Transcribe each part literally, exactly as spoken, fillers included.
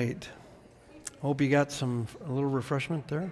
right. Hope you got some a little refreshment there.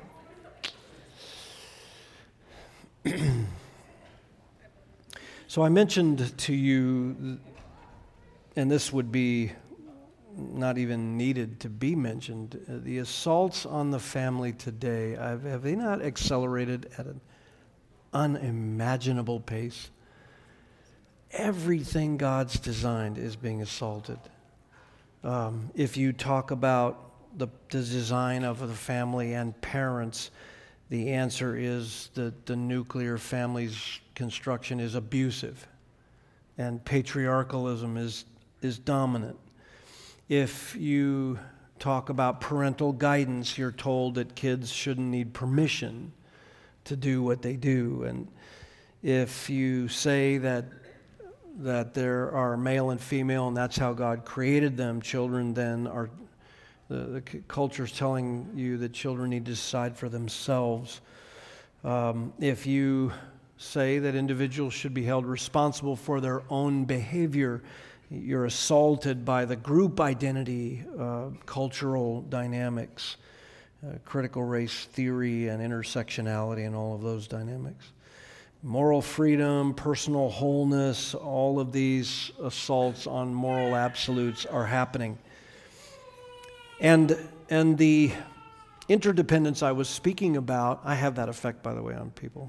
So I mentioned to you, and this would be not even needed to be mentioned, uh, the assaults on the family today, have, have they not accelerated at an unimaginable pace? Everything God's designed is being assaulted. Um, if you talk about the, the design of the family and parents, the answer is that the nuclear family's construction is abusive and patriarchalism is, is dominant. If you talk about parental guidance, you're told that kids shouldn't need permission to do what they do. And if you say that that there are male and female and that's how God created them, children then are, the, the culture's telling you that children need to decide for themselves. Um, if you say that individuals should be held responsible for their own behavior, you're assaulted by the group identity, uh, cultural dynamics, uh, critical race theory and intersectionality and all of those dynamics. Moral freedom, personal wholeness, all of these assaults on moral absolutes are happening. And, and the interdependence I was speaking about, I have that effect, by the way, on people.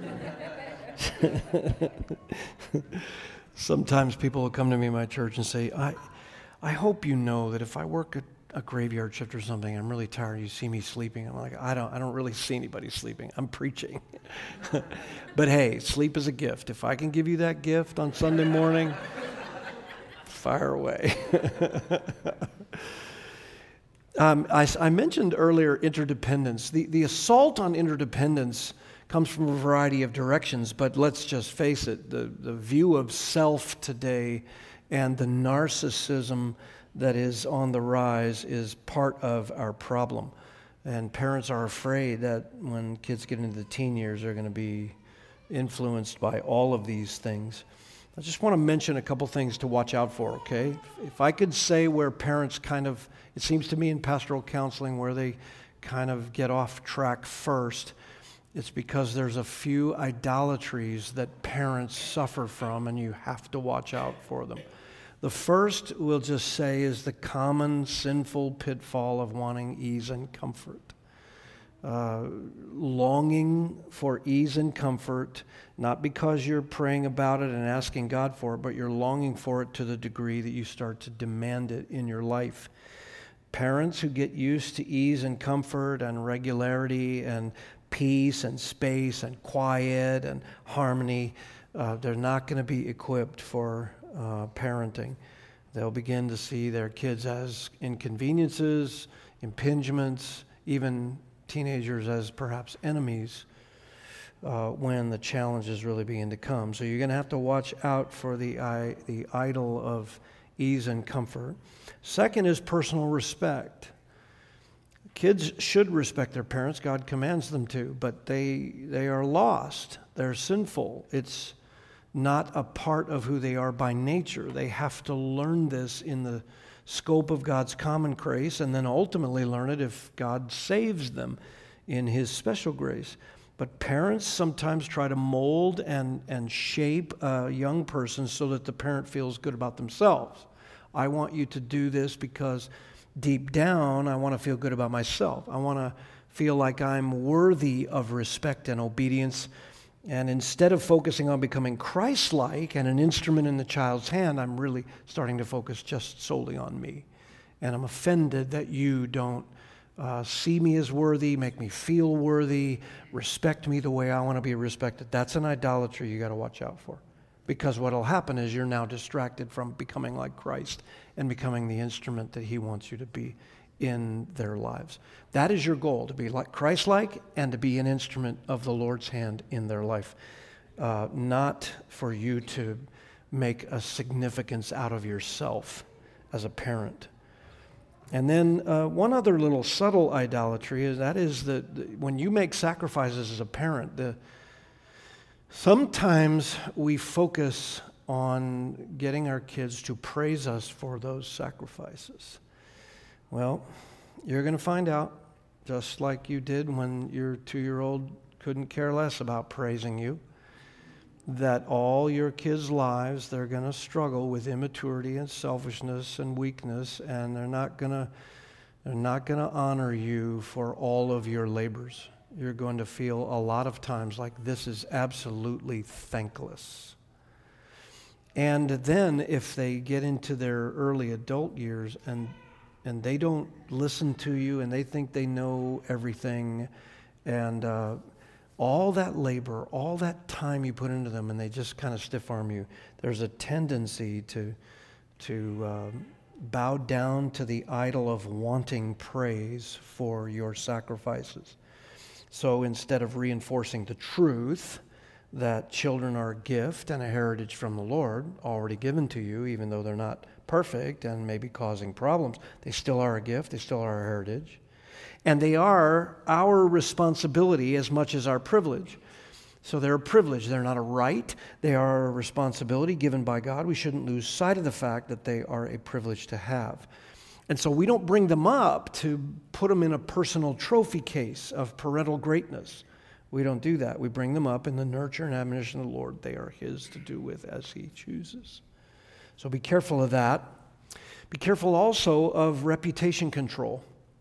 Sometimes people will come to me in my church and say, I, I hope you know that if I work a, a graveyard shift or something, I'm really tired, you see me sleeping. I'm like, I don't, I don't really see anybody sleeping. I'm preaching. But hey, sleep is a gift. If I can give you that gift on Sunday morning, fire away. um, I, I mentioned earlier interdependence. The, the assault on interdependence comes from a variety of directions, but let's just face it, the, the view of self today and the narcissism that is on the rise is part of our problem. And parents are afraid that when kids get into the teen years, they're going to be influenced by all of these things. I just want to mention a couple things to watch out for, okay? If I could say where parents kind of, it seems to me in pastoral counseling, where they kind of get off track first, it's because there's a few idolatries that parents suffer from, and you have to watch out for them. The first, we'll just say, is the common sinful pitfall of wanting ease and comfort. Uh, longing for ease and comfort, not because you're praying about it and asking God for it, but you're longing for it to the degree that you start to demand it in your life. Parents who get used to ease and comfort and regularity and peace and space and quiet and harmony, uh, they're not going to be equipped for uh, parenting. They'll begin to see their kids as inconveniences, impingements, even teenagers as perhaps enemies uh, when the challenges really begin to come. So you're going to have to watch out for the, I, the idol of ease and comfort. Second is personal respect. Kids should respect their parents. God commands them to, but they they are lost. They're sinful. It's not a part of who they are by nature. They have to learn this in the scope of God's common grace and then ultimately learn it if God saves them in His special grace. But parents sometimes try to mold and, and shape a young person so that the parent feels good about themselves. I want you to do this because deep down, I want to feel good about myself. I want to feel like I'm worthy of respect and obedience. And instead of focusing on becoming Christ-like and an instrument in the child's hand, I'm really starting to focus just solely on me. And I'm offended that you don't uh, see me as worthy, make me feel worthy, respect me the way I want to be respected. That's an idolatry you got to watch out for. Because what will happen is you're now distracted from becoming like Christ and becoming the instrument that He wants you to be in their lives. That is your goal, to be like Christ-like and to be an instrument of the Lord's hand in their life. Uh, not for you to make a significance out of yourself as a parent. And then uh, one other little subtle idolatry is that is that when you make sacrifices as a parent, the sometimes we focus on getting our kids to praise us for those sacrifices. Well, you're going to find out, just like you did when your two-year-old couldn't care less about praising you, that all your kids' lives, they're going to struggle with immaturity and selfishness and weakness, and they're not going to they're not going to honor you for all of your labors. You're going to feel a lot of times like this is absolutely thankless. And then if they get into their early adult years and and they don't listen to you and they think they know everything, and uh, all that labor, all that time you put into them, and they just kind of stiff-arm you, there's a tendency to to um, bow down to the idol of wanting praise for your sacrifices. So instead of reinforcing the truth that children are a gift and a heritage from the Lord, already given to you, even though they're not perfect and maybe causing problems, they still are a gift, they still are a heritage. And they are our responsibility as much as our privilege. So they're a privilege. They're not a right. They are a responsibility given by God. We shouldn't lose sight of the fact that they are a privilege to have. And so we don't bring them up to put them in a personal trophy case of parental greatness. We don't do that. We bring them up in the nurture and admonition of the Lord. They are His to do with as He chooses. So be careful of that. Be careful also of reputation control.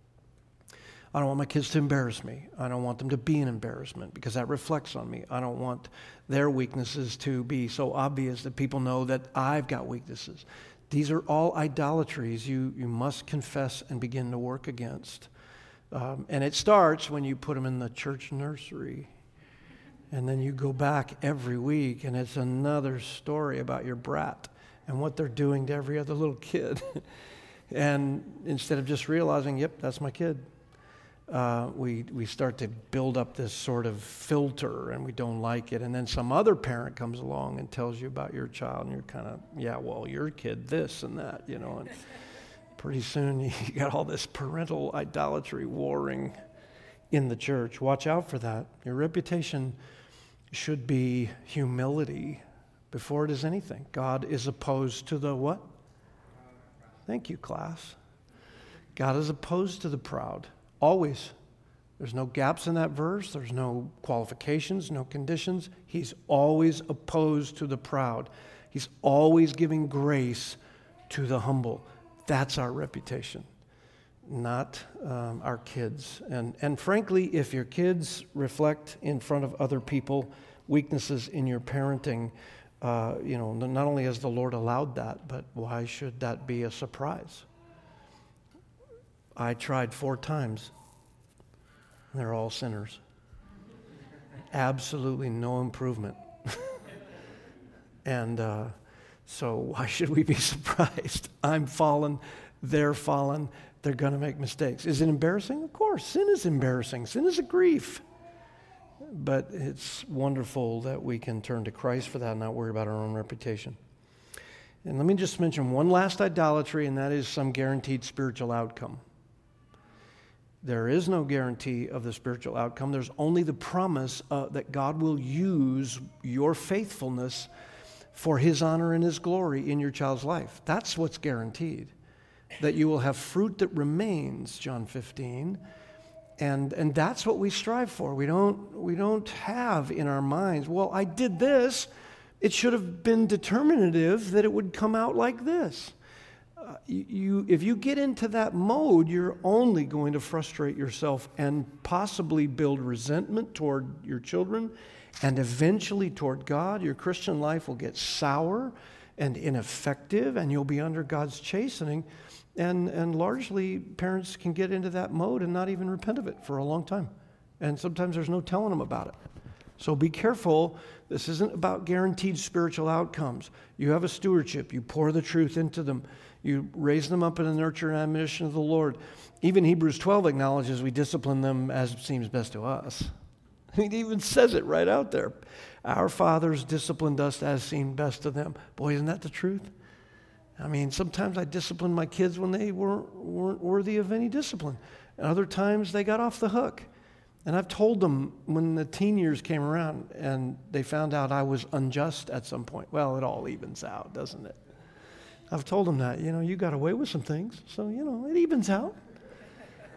I don't want my kids to embarrass me. I don't want them to be an embarrassment because that reflects on me. I don't want their weaknesses to be so obvious that people know that I've got weaknesses. These are all idolatries you, you must confess and begin to work against. Um, and it starts when you put them in the church nursery. And then you go back every week and it's another story about your brat and what they're doing to every other little kid. And instead of just realizing, yep, that's my kid. Uh, we we start to build up this sort of filter and we don't like it. And then some other parent comes along and tells you about your child and you're kind of, yeah, well, your kid this and that, you know. And pretty soon you got all this parental idolatry warring in the church. Watch out for that. Your reputation should be humility before it is anything. God is opposed to the what? Thank you, class. God is opposed to the proud. Always. There's no gaps in that verse. There's no qualifications, no conditions. He's always opposed to the proud. He's always giving grace to the humble. That's our reputation, not um, our kids. And, and frankly, if your kids reflect in front of other people weaknesses in your parenting, uh, you know, not only has the Lord allowed that, but why should that be a surprise? I tried four times. They're all sinners. Absolutely no improvement. and uh, so why should we be surprised? I'm fallen. They're fallen. They're going to make mistakes. Is it embarrassing? Of course. Sin is embarrassing. Sin is a grief. But it's wonderful that we can turn to Christ for that and not worry about our own reputation. And let me just mention one last idolatry, and that is some guaranteed spiritual outcome. There is no guarantee of the spiritual outcome. There's only the promise uh, that God will use your faithfulness for His honor and His glory in your child's life. That's what's guaranteed. That you will have fruit that remains, John fifteen. And and that's what we strive for. We don't we don't have in our minds, well, I did this. It should have been determinative that it would come out like this. Uh, you, if you get into that mode, you're only going to frustrate yourself and possibly build resentment toward your children and eventually toward God. Your Christian life will get sour and ineffective, and you'll be under God's chastening. And, and largely, parents can get into that mode and not even repent of it for a long time. And sometimes there's no telling them about it. So be careful. This isn't about guaranteed spiritual outcomes. You have a stewardship. You pour the truth into them. You raise them up in the nurture and admonition of the Lord. Even Hebrews twelve acknowledges we discipline them as seems best to us. It even says it right out there. Our fathers disciplined us as seemed best to them. Boy, isn't that the truth? I mean, sometimes I disciplined my kids when they weren't, weren't worthy of any discipline. And other times they got off the hook. And I've told them when the teen years came around and they found out I was unjust at some point. Well, it all evens out, doesn't it? I've told them that, you know, you got away with some things, so, you know, it evens out.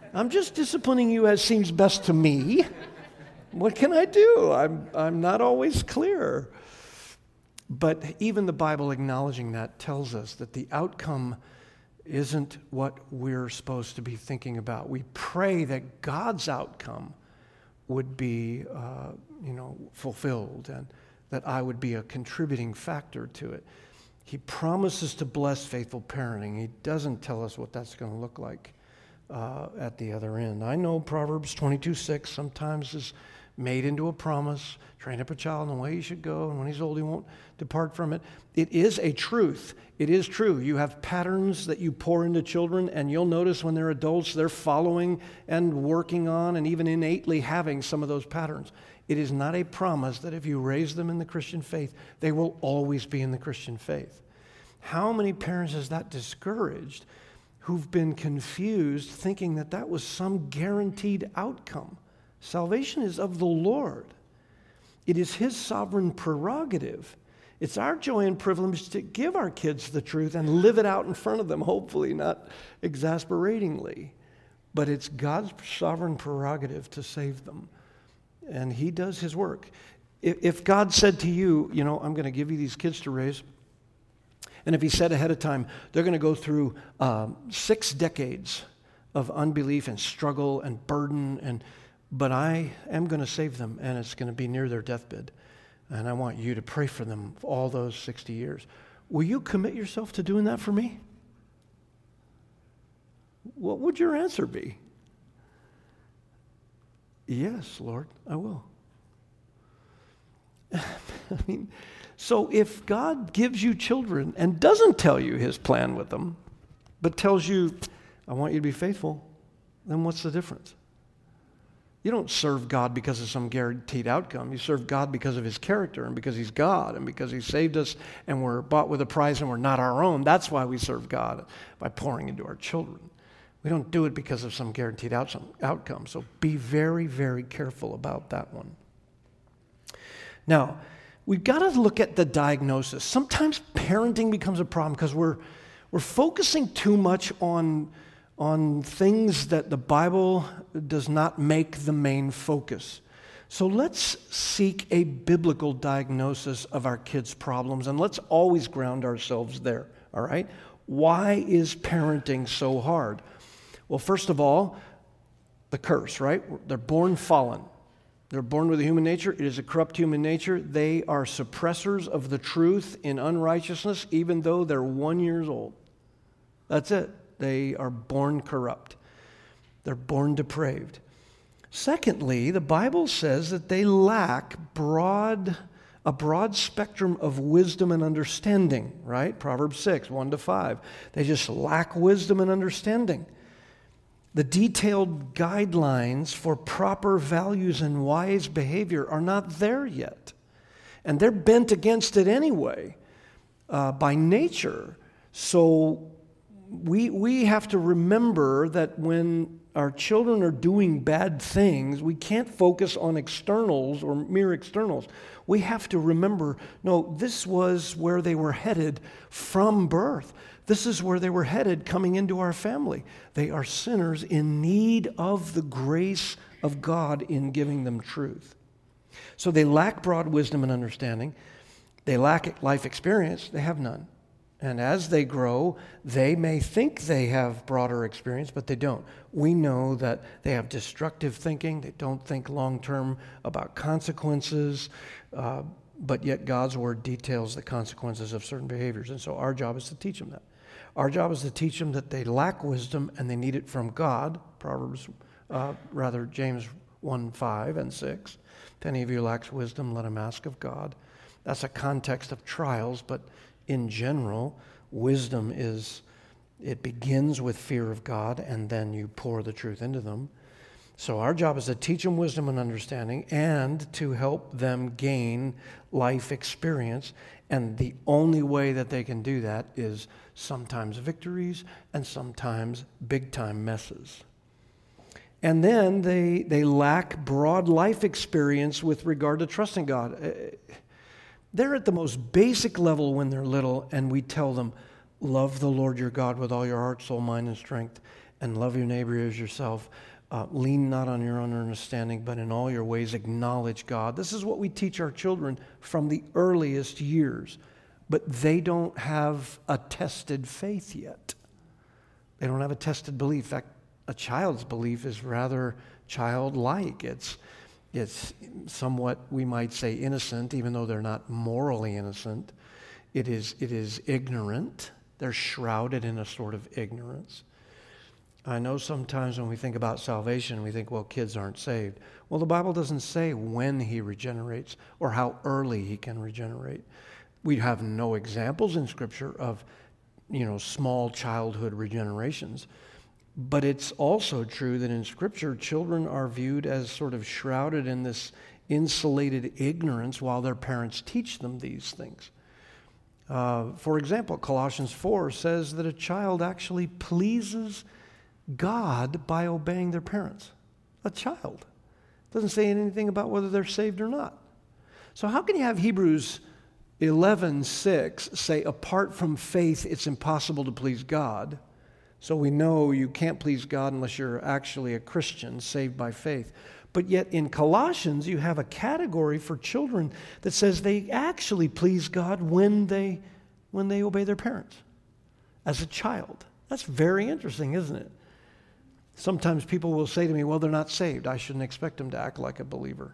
I'm just disciplining you as seems best to me. What can I do? I'm, I'm not always clear. But even the Bible acknowledging that tells us that the outcome isn't what we're supposed to be thinking about. We pray that God's outcome would be, uh, you know, fulfilled and that I would be a contributing factor to it. He promises to bless faithful parenting. He doesn't tell us what that's going to look like uh, at the other end. I know Proverbs twenty-two six sometimes is made into a promise. Train up a child in the way he should go, and when he's old, he won't depart from it. It is a truth. It is true. You have patterns that you pour into children, and you'll notice when they're adults, they're following and working on and even innately having some of those patterns. It is not a promise that if you raise them in the Christian faith, they will always be in the Christian faith. How many parents has that discouraged who've been confused thinking that that was some guaranteed outcome? Salvation is of the Lord. It is His sovereign prerogative. It's our joy and privilege to give our kids the truth and live it out in front of them, hopefully not exasperatingly. But it's God's sovereign prerogative to save them. And He does His work. If God said to you, you know, I'm going to give you these kids to raise, and if He said ahead of time, they're going to go through um, six decades of unbelief and struggle and burden, and but I am going to save them, and it's going to be near their deathbed, and I want you to pray for them for all those sixty years. Will you commit yourself to doing that for me? What would your answer be? Yes, Lord, I will. I mean, so if God gives you children and doesn't tell you His plan with them, but tells you, I want you to be faithful, then what's the difference? You don't serve God because of some guaranteed outcome. You serve God because of His character and because He's God and because He saved us and we're bought with a price and we're not our own. That's why we serve God, by pouring into our children. We don't do it because of some guaranteed outcome. So be very, very careful about that one. Now, we've got to look at the diagnosis. Sometimes parenting becomes a problem because we're we're focusing too much on, on things that the Bible does not make the main focus. So let's seek a biblical diagnosis of our kids' problems, and let's always ground ourselves there, all right? Why is parenting so hard? Well, first of all, the curse, right? They're born fallen. They're born with a human nature. It is a corrupt human nature. They are suppressors of the truth in unrighteousness, even though they're one years old. That's it. They are born corrupt. They're born depraved. Secondly, the Bible says that they lack broad, a broad spectrum of wisdom and understanding, right? Proverbs six, one to five. They just lack wisdom and understanding. The detailed guidelines for proper values and wise behavior are not there yet. And they're bent against it anyway, uh, by nature. So we, we have to remember that when our children are doing bad things, we can't focus on externals or mere externals. We have to remember, no, this was where they were headed from birth. This is where they were headed coming into our family. They are sinners in need of the grace of God in giving them truth. So they lack broad wisdom and understanding. They lack life experience. They have none. And as they grow, they may think they have broader experience, but they don't. We know that they have destructive thinking. They don't think long-term about consequences. Uh, but yet God's Word details the consequences of certain behaviors. And so our job is to teach them that. Our job is to teach them that they lack wisdom and they need it from God. Proverbs, uh, rather James one, five and six. If any of you lacks wisdom, let him ask of God. That's a context of trials, but in general, wisdom is, it begins with fear of God and then you pour the truth into them. So our job is to teach them wisdom and understanding and to help them gain life experience. And the only way that they can do that is sometimes victories and sometimes big-time messes. And then they, they lack broad life experience with regard to trusting God. They're at the most basic level when they're little, and we tell them, love the Lord your God with all your heart, soul, mind, and strength. and love your neighbor as yourself. Uh, lean not on your own understanding, but in all your ways acknowledge God. This is what we teach our children from the earliest years. But they don't have a tested faith yet. They don't have a tested belief. In fact, a child's belief is rather childlike. It's, it's somewhat, we might say, innocent, even though they're not morally innocent. It is, it is ignorant. They're shrouded in a sort of ignorance. I know sometimes when we think about salvation, we think, well, kids aren't saved. Well, the Bible doesn't say when he regenerates or how early he can regenerate. We have no examples in Scripture of, you know, small childhood regenerations. But it's also true that in Scripture, children are viewed as sort of shrouded in this insulated ignorance while their parents teach them these things. Uh, for example, Colossians four says that a child actually pleases God by obeying their parents. A child. It doesn't say anything about whether they're saved or not. So how can you have Hebrews eleven six say, apart from faith, it's impossible to please God? So we know you can't please God unless you're actually a Christian, saved by faith. But yet in Colossians, you have a category for children that says they actually please God when they, when they obey their parents as a child. That's very interesting, isn't it? Sometimes people will say to me, well, they're not saved. I shouldn't expect them to act like a believer.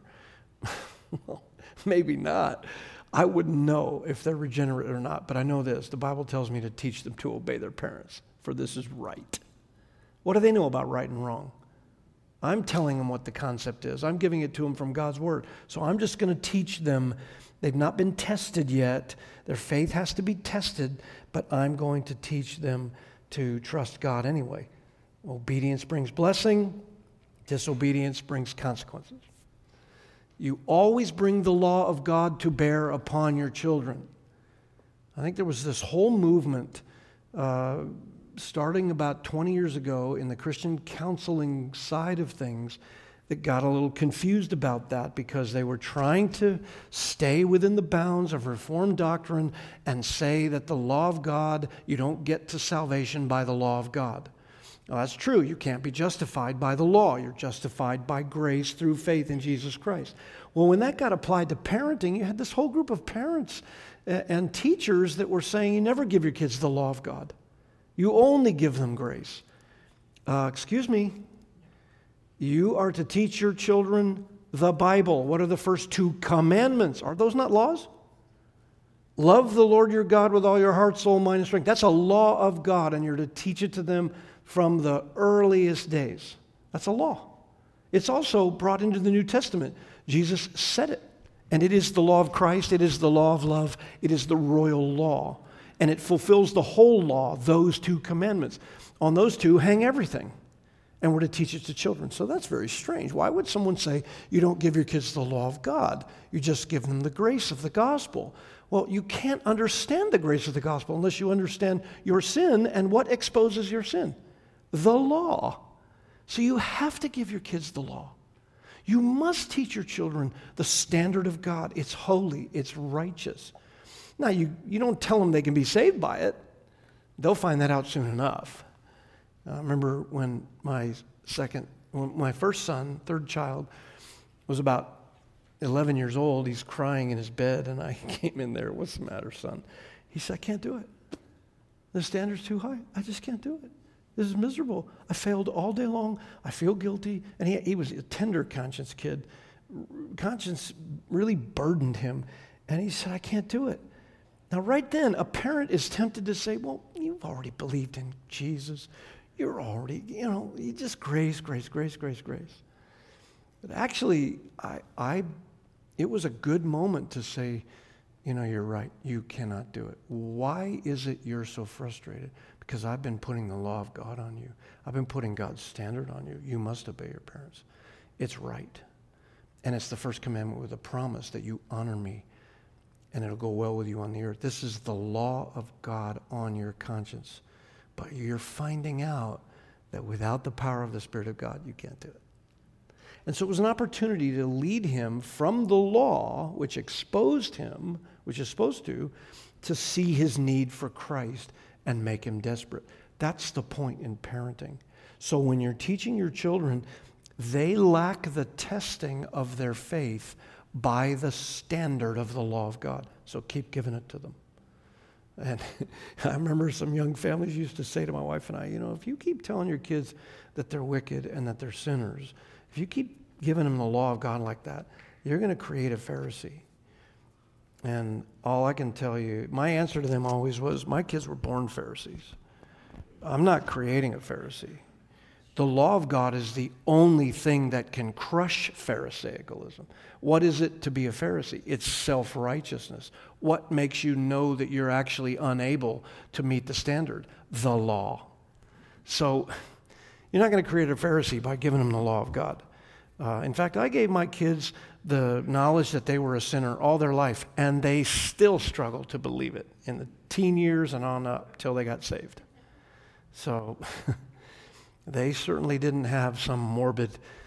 Well, maybe not. I wouldn't know if they're regenerate or not, but I know this. The Bible tells me to teach them to obey their parents, for this is right. What do they know about right and wrong? I'm telling them what the concept is. I'm giving it to them from God's Word. So I'm just going to teach them. They've not been tested yet. Their faith has to be tested, but I'm going to teach them to trust God anyway. Obedience brings blessing. Disobedience brings consequences. You always bring the law of God to bear upon your children. I think there was this whole movement uh, starting about twenty years ago in the Christian counseling side of things that got a little confused about that because they were trying to stay within the bounds of Reformed doctrine and say that the law of God, you don't get to salvation by the law of God. Now, that's true. You can't be justified by the law. You're justified by grace through faith in Jesus Christ. Well, when that got applied to parenting, you had this whole group of parents and teachers that were saying you never give your kids the law of God. You only give them grace. Uh, excuse me. You are to teach your children the Bible. What are the first two commandments? Are those not laws? Love the Lord your God with all your heart, soul, mind, and strength. That's a law of God, and you're to teach it to them from the earliest days. That's a law. It's also brought into the New Testament. Jesus said it. And it is the law of Christ. It is the law of love. It is the royal law. And it fulfills the whole law, those two commandments. On those two hang everything. And we're to teach it to children. So that's very strange. Why would someone say you don't give your kids the law of God? You just give them the grace of the gospel. Well, you can't understand the grace of the gospel unless you understand your sin and what exposes your sin. The law. So you have to give your kids the law. You must teach your children the standard of God. It's holy. It's righteous. Now, you, you don't tell them they can be saved by it. They'll find that out soon enough. I remember when my second, when my first son, third child, was about eleven years old. He's crying in his bed, and I came in there. What's the matter, son? He said, I can't do it. The standard's too high. I just can't do it. This is miserable. I failed all day long. I feel guilty. And he, he was a tender conscience kid. Conscience really burdened him. And he said, I can't do it. Now, right then, a parent is tempted to say, well, you've already believed in Jesus. You're already, you know, you just grace, grace, grace, grace, grace. But actually, I, I, it was a good moment to say, you know, you're right. You cannot do it. Why is it you're so frustrated? Because I've been putting the law of God on you. I've been putting God's standard on you. You must obey your parents. It's right. And it's the first commandment with a promise that you honor me and it'll go well with you on the earth. This is the law of God on your conscience. But you're finding out that without the power of the Spirit of God, you can't do it. And so it was an opportunity to lead him from the law, which exposed him, which is supposed to, to see his need for Christ and make him desperate. That's the point in parenting. So when you're teaching your children, they lack the testing of their faith by the standard of the law of God. So keep giving it to them. And I remember some young families used to say to my wife and I, you know, if you keep telling your kids that they're wicked and that they're sinners, if you keep giving them the law of God like that, you're going to create a Pharisee. And all I can tell you, my answer to them always was, my kids were born Pharisees. I'm not creating a Pharisee. The law of God is the only thing that can crush Pharisaicalism. What is it to be a Pharisee? It's self-righteousness. What makes you know that you're actually unable to meet the standard? The law. So you're not going to create a Pharisee by giving them the law of God. Uh, in fact, I gave my kids the knowledge that they were a sinner all their life, and they still struggle to believe it in the teen years and on up till they got saved. So they certainly didn't have some morbid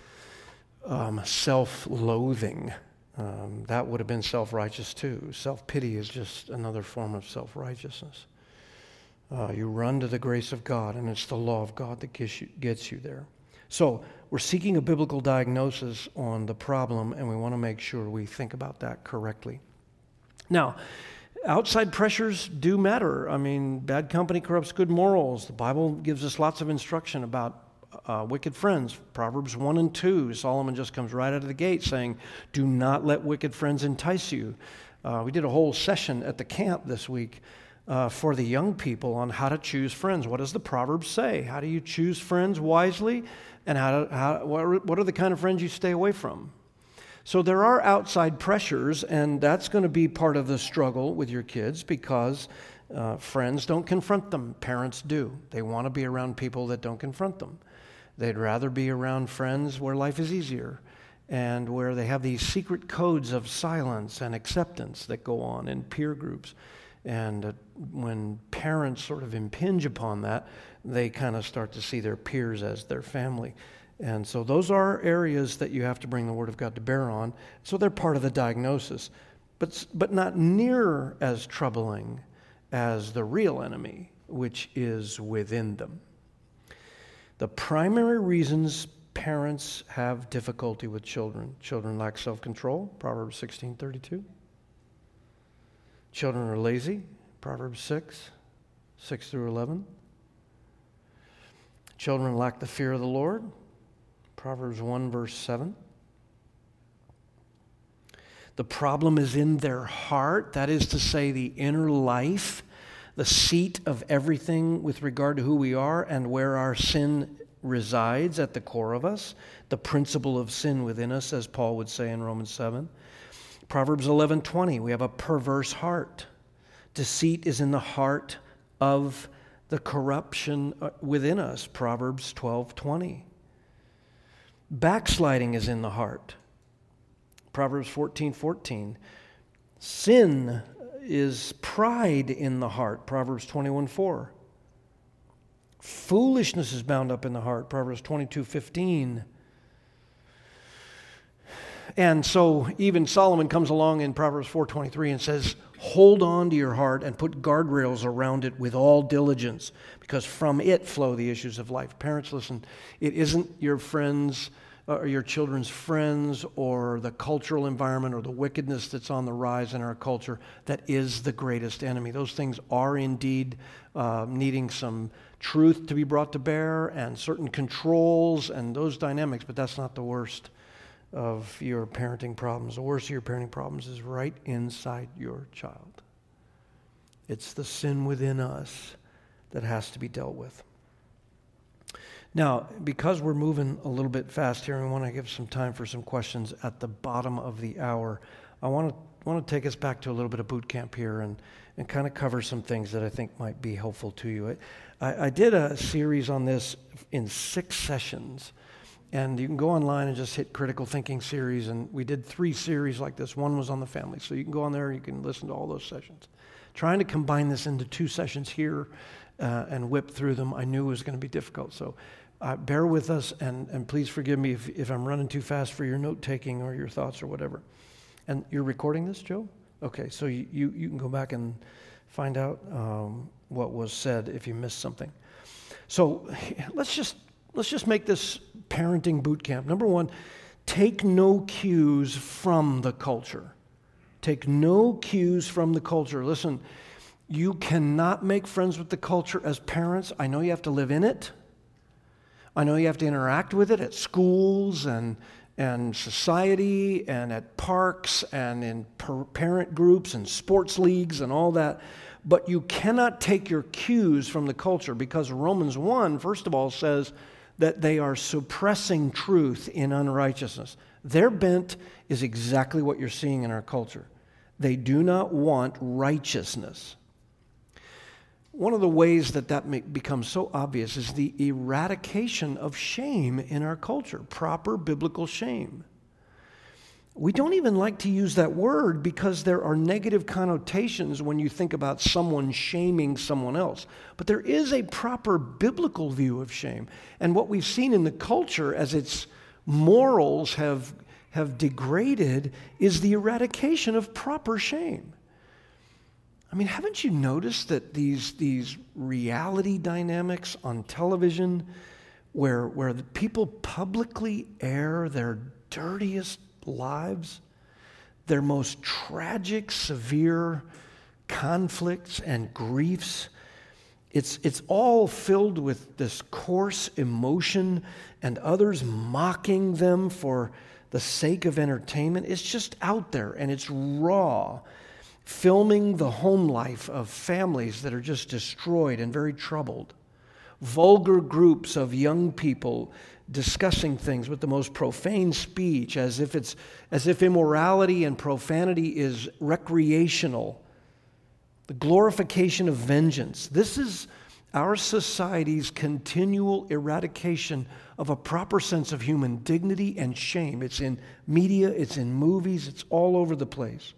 um, self-loathing. Um, that would have been self-righteous too. Self-pity is just another form of self-righteousness. Uh, you run to the grace of God, and it's the law of God that gets you, gets you there. So we're seeking a biblical diagnosis on the problem, and we want to make sure we think about that correctly. Now, outside pressures do matter. I mean, bad company corrupts good morals. The Bible gives us lots of instruction about uh, wicked friends. Proverbs one and two, Solomon just comes right out of the gate saying, do not let wicked friends entice you. Uh, we did a whole session at the camp this week uh, for the young people on how to choose friends. What does the Proverbs say? How do you choose friends wisely? And how, to, how what are the kind of friends you stay away from? So there are outside pressures, and that's going to be part of the struggle with your kids because uh, friends don't confront them. Parents do. They want to be around people that don't confront them. They'd rather be around friends where life is easier and where they have these secret codes of silence and acceptance that go on in peer groups. And uh, when parents sort of impinge upon that, they kind of start to see their peers as their family. And so those are areas that you have to bring the Word of God to bear on. So they're part of the diagnosis, but, but not near as troubling as the real enemy, which is within them. The primary reasons parents have difficulty with children. Children lack self-control, Proverbs sixteen thirty-two. Children are lazy, Proverbs six, six through eleven. Children lack the fear of the Lord, Proverbs one, verse seven. The problem is in their heart, that is to say, the inner life, the seat of everything with regard to who we are and where our sin resides at the core of us, the principle of sin within us, as Paul would say in Romans seven. Proverbs eleven twenty, we have a perverse heart. Deceit is in the heart of the corruption within us, Proverbs twelve twenty. Backsliding is in the heart, Proverbs fourteen fourteen. Sin is pride in the heart, Proverbs twenty-one four. Foolishness is bound up in the heart, Proverbs twenty-two fifteen. And so even Solomon comes along in Proverbs four twenty-three and says, hold on to your heart and put guardrails around it with all diligence, because from it flow the issues of life. Parents, listen, it isn't your friends or your children's friends or the cultural environment or the wickedness that's on the rise in our culture that is the greatest enemy. Those things are indeed uh, needing some truth to be brought to bear and certain controls and those dynamics, but that's not the worst of your parenting problems. The worst of your parenting problems is right inside your child. It's the sin within us that has to be dealt with. Now, because we're moving a little bit fast here, and we want to give some time for some questions at the bottom of the hour, I want to want to take us back to a little bit of boot camp here and, and kind of cover some things that I think might be helpful to you. I, I did a series on this in six sessions. And you can go online and just hit Critical Thinking series, and we did three series like this. One was on the family, so you can go on there and you can listen to all those sessions. Trying to combine this into two sessions here uh, and whip through them, I knew it was going to be difficult. So uh, bear with us, and, and please forgive me if, if I'm running too fast for your note-taking or your thoughts or whatever. And you're recording this, Joe? Okay, so you, you, you can go back and find out um, what was said if you missed something. So let's just let's just make this parenting boot camp. Number one, take no cues from the culture. Take no cues from the culture. Listen, you cannot make friends with the culture as parents. I know you have to live in it. I know you have to interact with it at schools and, and society and at parks and in per- parent groups and sports leagues and all that. But you cannot take your cues from the culture, because Romans one, first of all, says that they are suppressing truth in unrighteousness. Their bent is exactly what you're seeing in our culture. They do not want righteousness. One of the ways that that may become so obvious is the eradication of shame in our culture, proper biblical shame. We don't even like to use that word because there are negative connotations when you think about someone shaming someone else. But there is a proper biblical view of shame. And what we've seen in the culture as its morals have, have degraded is the eradication of proper shame. I mean, haven't you noticed that these, these reality dynamics on television where, where the people publicly air their dirtiest lives, their most tragic, severe conflicts and griefs, it's, it's all filled with this coarse emotion and others mocking them for the sake of entertainment? It's just out there and it's raw, filming the home life of families that are just destroyed and very troubled. Vulgar groups of young people discussing things with the most profane speech, as if it's as if immorality and profanity is recreational. The glorification of vengeance. This is our society's continual eradication of a proper sense of human dignity and shame. It's in media, it's in movies, it's all over the place.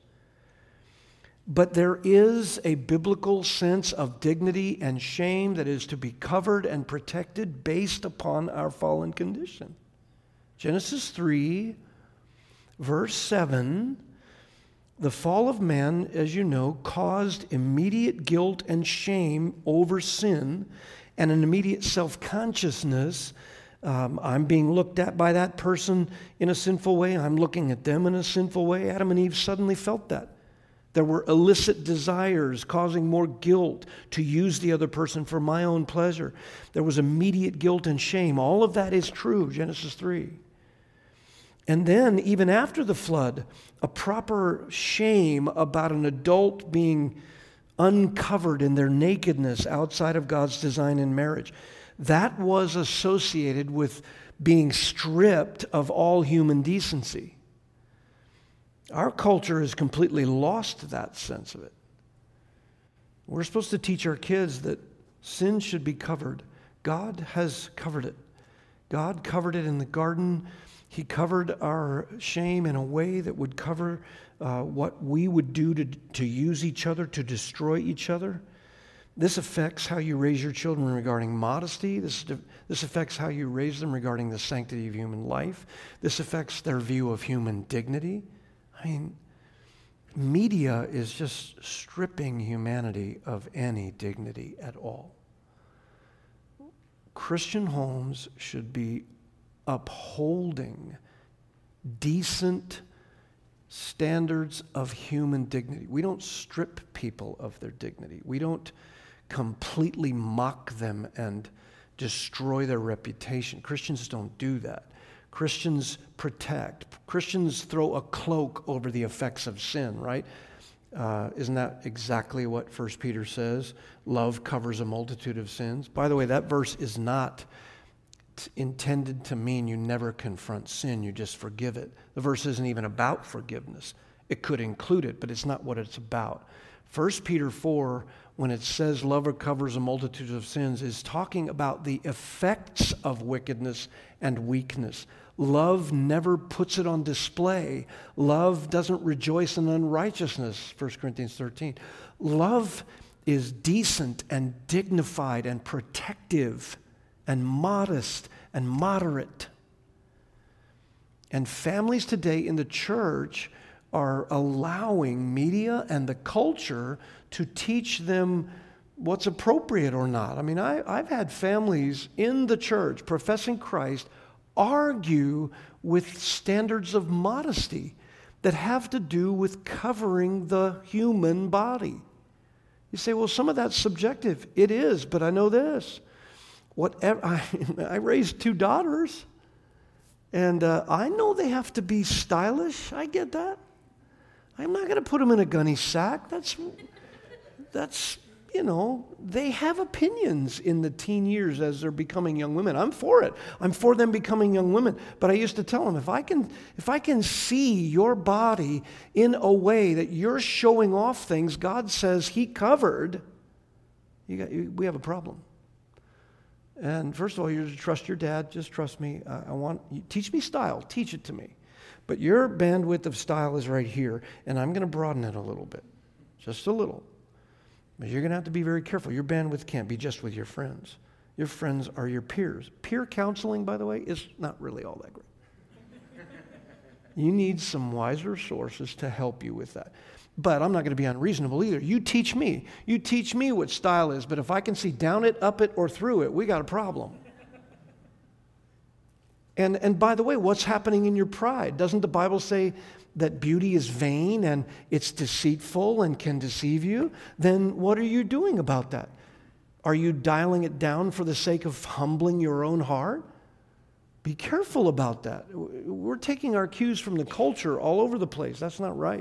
But there is a biblical sense of dignity and shame that is to be covered and protected based upon our fallen condition. Genesis three, verse seven, the fall of man, as you know, caused immediate guilt and shame over sin and an immediate self-consciousness. Um, I'm being looked at by that person in a sinful way. I'm looking at them in a sinful way. Adam and Eve suddenly felt that. There were illicit desires causing more guilt to use the other person for my own pleasure. There was immediate guilt and shame. All of that is true, Genesis three. And then, even after the flood, a proper shame about an adult being uncovered in their nakedness outside of God's design in marriage. That was associated with being stripped of all human decency. Our culture has completely lost that sense of it. We're supposed to teach our kids that sin should be covered. God has covered it. God covered it in the garden. He covered our shame in a way that would cover uh, what we would do to, to use each other, to destroy each other. This affects how you raise your children regarding modesty. This, this affects how you raise them regarding the sanctity of human life. This affects their view of human dignity. I mean, media is just stripping humanity of any dignity at all. Christian homes should be upholding decent standards of human dignity. We don't strip people of their dignity. We don't completely mock them and destroy their reputation. Christians don't do that. Christians protect. Christians throw a cloak over the effects of sin, right? Uh, isn't that exactly what First Peter says? Love covers a multitude of sins. By the way, that verse is not t- intended to mean you never confront sin, you just forgive it. The verse isn't even about forgiveness. It could include it, but it's not what it's about. First Peter four, when it says love covers a multitude of sins, is talking about the effects of wickedness and weakness. Love never puts it on display. Love doesn't rejoice in unrighteousness, First Corinthians thirteen. Love is decent and dignified and protective and modest and moderate. And families today in the church are allowing media and the culture to teach them what's appropriate or not. I mean, I, I've had families in the church professing Christ argue with standards of modesty that have to do with covering the human body. You say, well, some of that's subjective. It is, but I know this. Whatever, I, I raised two daughters, and uh, I know they have to be stylish. I get that. I'm not going to put them in a gunny sack. That's, that's, you know, they have opinions in the teen years as they're becoming young women. I'm for it. I'm for them becoming young women. But I used to tell them, if I can, if I can see your body in a way that you're showing off things God says He covered, you got, you, we have a problem. And first of all, you're to trust your dad. Just trust me. I, I want you, teach me style. Teach it to me. But your bandwidth of style is right here, and I'm going to broaden it a little bit, just a little. But you're going to have to be very careful. Your bandwidth can't be just with your friends. Your friends are your peers. Peer counseling, by the way, is not really all that great. You need some wiser sources to help you with that. But I'm not going to be unreasonable either. You teach me. You teach me what style is. But if I can see down it, up it, or through it, we got a problem. And, and by the way, what's happening in your pride? Doesn't the Bible say that beauty is vain and it's deceitful and can deceive you? Then what are you doing about that? Are you dialing it down for the sake of humbling your own heart? Be careful about that. We're taking our cues from the culture all over the place. That's not right.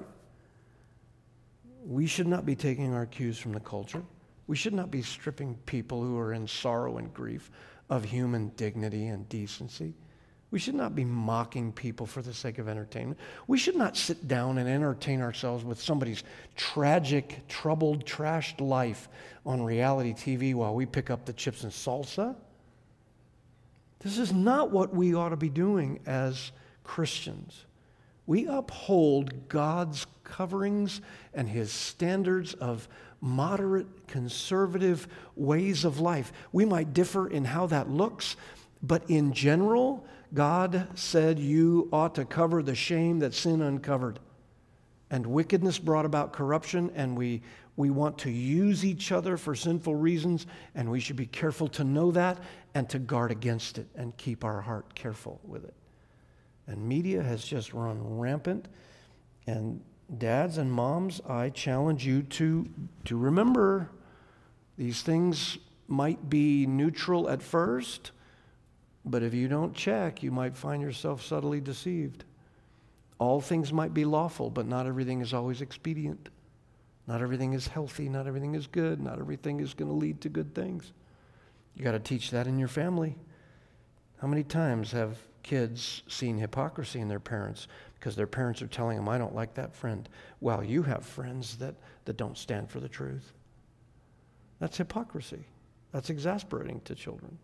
We should not be taking our cues from the culture. We should not be stripping people who are in sorrow and grief of human dignity and decency. We should not be mocking people for the sake of entertainment. We should not sit down and entertain ourselves with somebody's tragic, troubled, trashed life on reality T V while we pick up the chips and salsa. This is not what we ought to be doing as Christians. We uphold God's coverings and His standards of moderate, conservative ways of life. We might differ in how that looks, but in general, God said you ought to cover the shame that sin uncovered. And wickedness brought about corruption, and we, we want to use each other for sinful reasons, and we should be careful to know that and to guard against it and keep our heart careful with it. And media has just run rampant. And dads and moms, I challenge you to, to remember these things might be neutral at first, but if you don't check, you might find yourself subtly deceived. All things might be lawful, but not everything is always expedient. Not everything is healthy. Not everything is good. Not everything is going to lead to good things. You got to teach that in your family. How many times have kids seen hypocrisy in their parents because their parents are telling them, I don't like that friend, while you have friends that, that don't stand for the truth? That's hypocrisy. That's exasperating to children.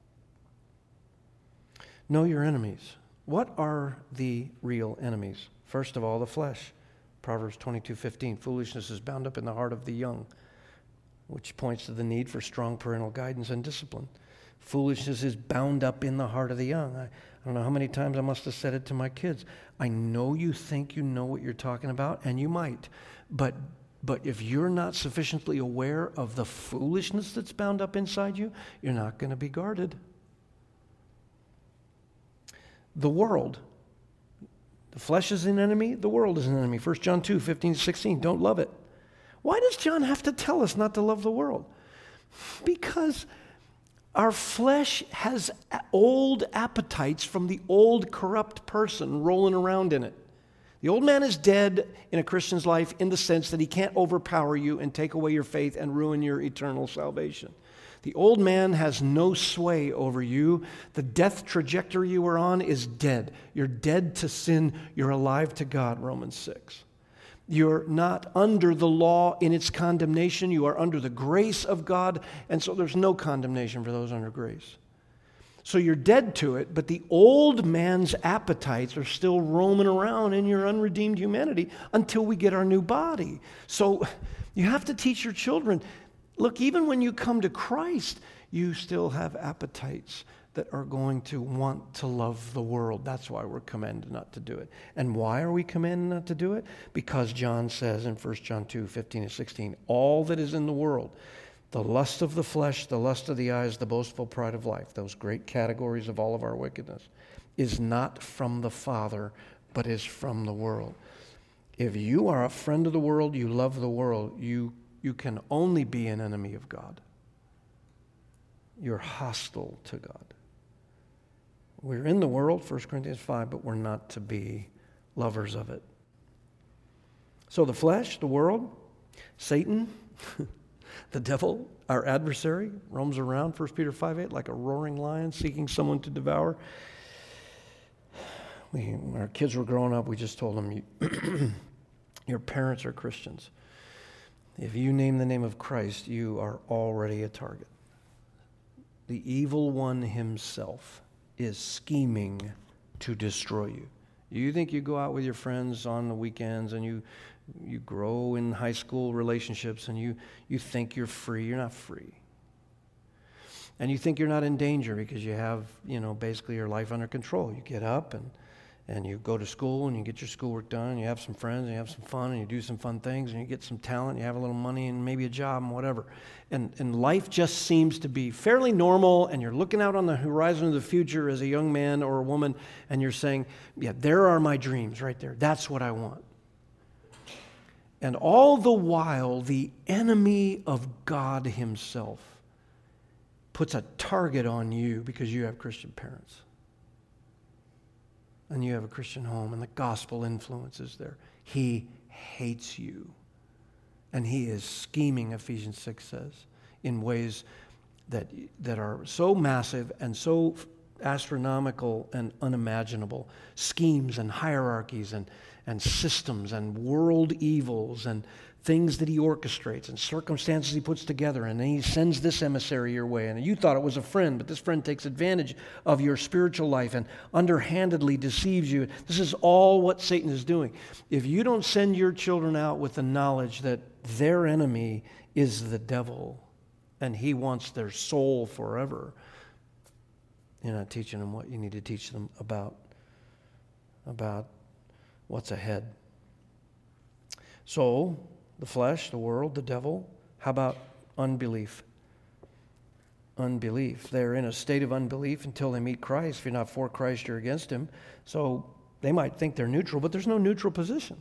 Know your enemies. What are the real enemies? First of all, the flesh. Proverbs twenty-two fifteen, foolishness is bound up in the heart of the young, which points to the need for strong parental guidance and discipline. Foolishness is bound up in the heart of the young. I, I don't know how many times I must have said it to my kids. I know you think you know what you're talking about, and you might, but but if you're not sufficiently aware of the foolishness that's bound up inside you, you're not going to be guarded. The world. The flesh is an enemy. The world is an enemy. First John two fifteen to sixteen. Don't love it. Why does John have to tell us not to love the world? Because our flesh has old appetites from the old corrupt person rolling around in it. The old man is dead in a Christian's life in the sense that he can't overpower you and take away your faith and ruin your eternal salvation. The old man has no sway over you. The death trajectory you are on is dead. You're dead to sin. You're alive to God, Romans six. You're not under the law in its condemnation. You are under the grace of God, and so there's no condemnation for those under grace. So you're dead to it, but the old man's appetites are still roaming around in your unredeemed humanity until we get our new body. So you have to teach your children, look, even when you come to Christ, you still have appetites that are going to want to love the world. That's why we're commanded not to do it. And why are we commanded not to do it? Because John says in First John two fifteen and sixteen, all that is in the world, The lust of the flesh, the lust of the eyes, the boastful pride of life, those great categories of all of our wickedness, is not from the Father, but is from the world. If you are a friend of the world, you love the world, you, you can only be an enemy of God. You're hostile to God. We're in the world, First Corinthians five, but we're not to be lovers of it. So the flesh, the world, Satan, the devil, our adversary, roams around, First Peter five eight, like a roaring lion seeking someone to devour. We, when our kids were growing up, we just told them, you, your parents are Christians. If you name the name of Christ, you are already a target. The evil one himself is scheming to destroy you. You think you go out with your friends on the weekends and you you grow in high school relationships and you, you think you're free. You're not free. And you think you're not in danger because you have, you know, basically your life under control. You get up and, and you go to school and you get your schoolwork done and you have some friends and you have some fun and you do some fun things and you get some talent, you have a little money and maybe a job and whatever. And, and life just seems to be fairly normal, and you're looking out on the horizon of the future as a young man or a woman and you're saying, yeah, there are my dreams right there. That's what I want. And all the while, the enemy of God himself puts a target on you because you have Christian parents. And you have a Christian home, and the gospel influence is there. He hates you. And he is scheming, Ephesians six says, in ways that, that are so massive and so astronomical and unimaginable. Schemes and hierarchies and and systems and world evils and things that he orchestrates and circumstances he puts together, and then he sends this emissary your way, and you thought it was a friend, but this friend takes advantage of your spiritual life and underhandedly deceives you. This is all what Satan is doing. If you don't send your children out with the knowledge that their enemy is the devil and he wants their soul forever, you're not teaching them what you need to teach them about about what's ahead. So, the flesh, the world, the devil. How about unbelief? Unbelief. They're in a state of unbelief until they meet Christ. If you're not for Christ, you're against him. So, they might think they're neutral, but there's no neutral position.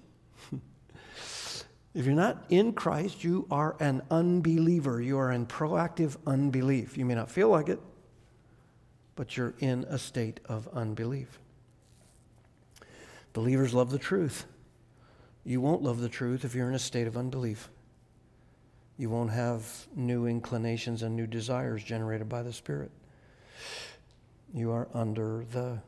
If you're not in Christ, you are an unbeliever. You are in proactive unbelief. You may not feel like it, but you're in a state of unbelief. Believers love the truth. You won't love the truth if you're in a state of unbelief. You won't have new inclinations and new desires generated by the Spirit. You are under the,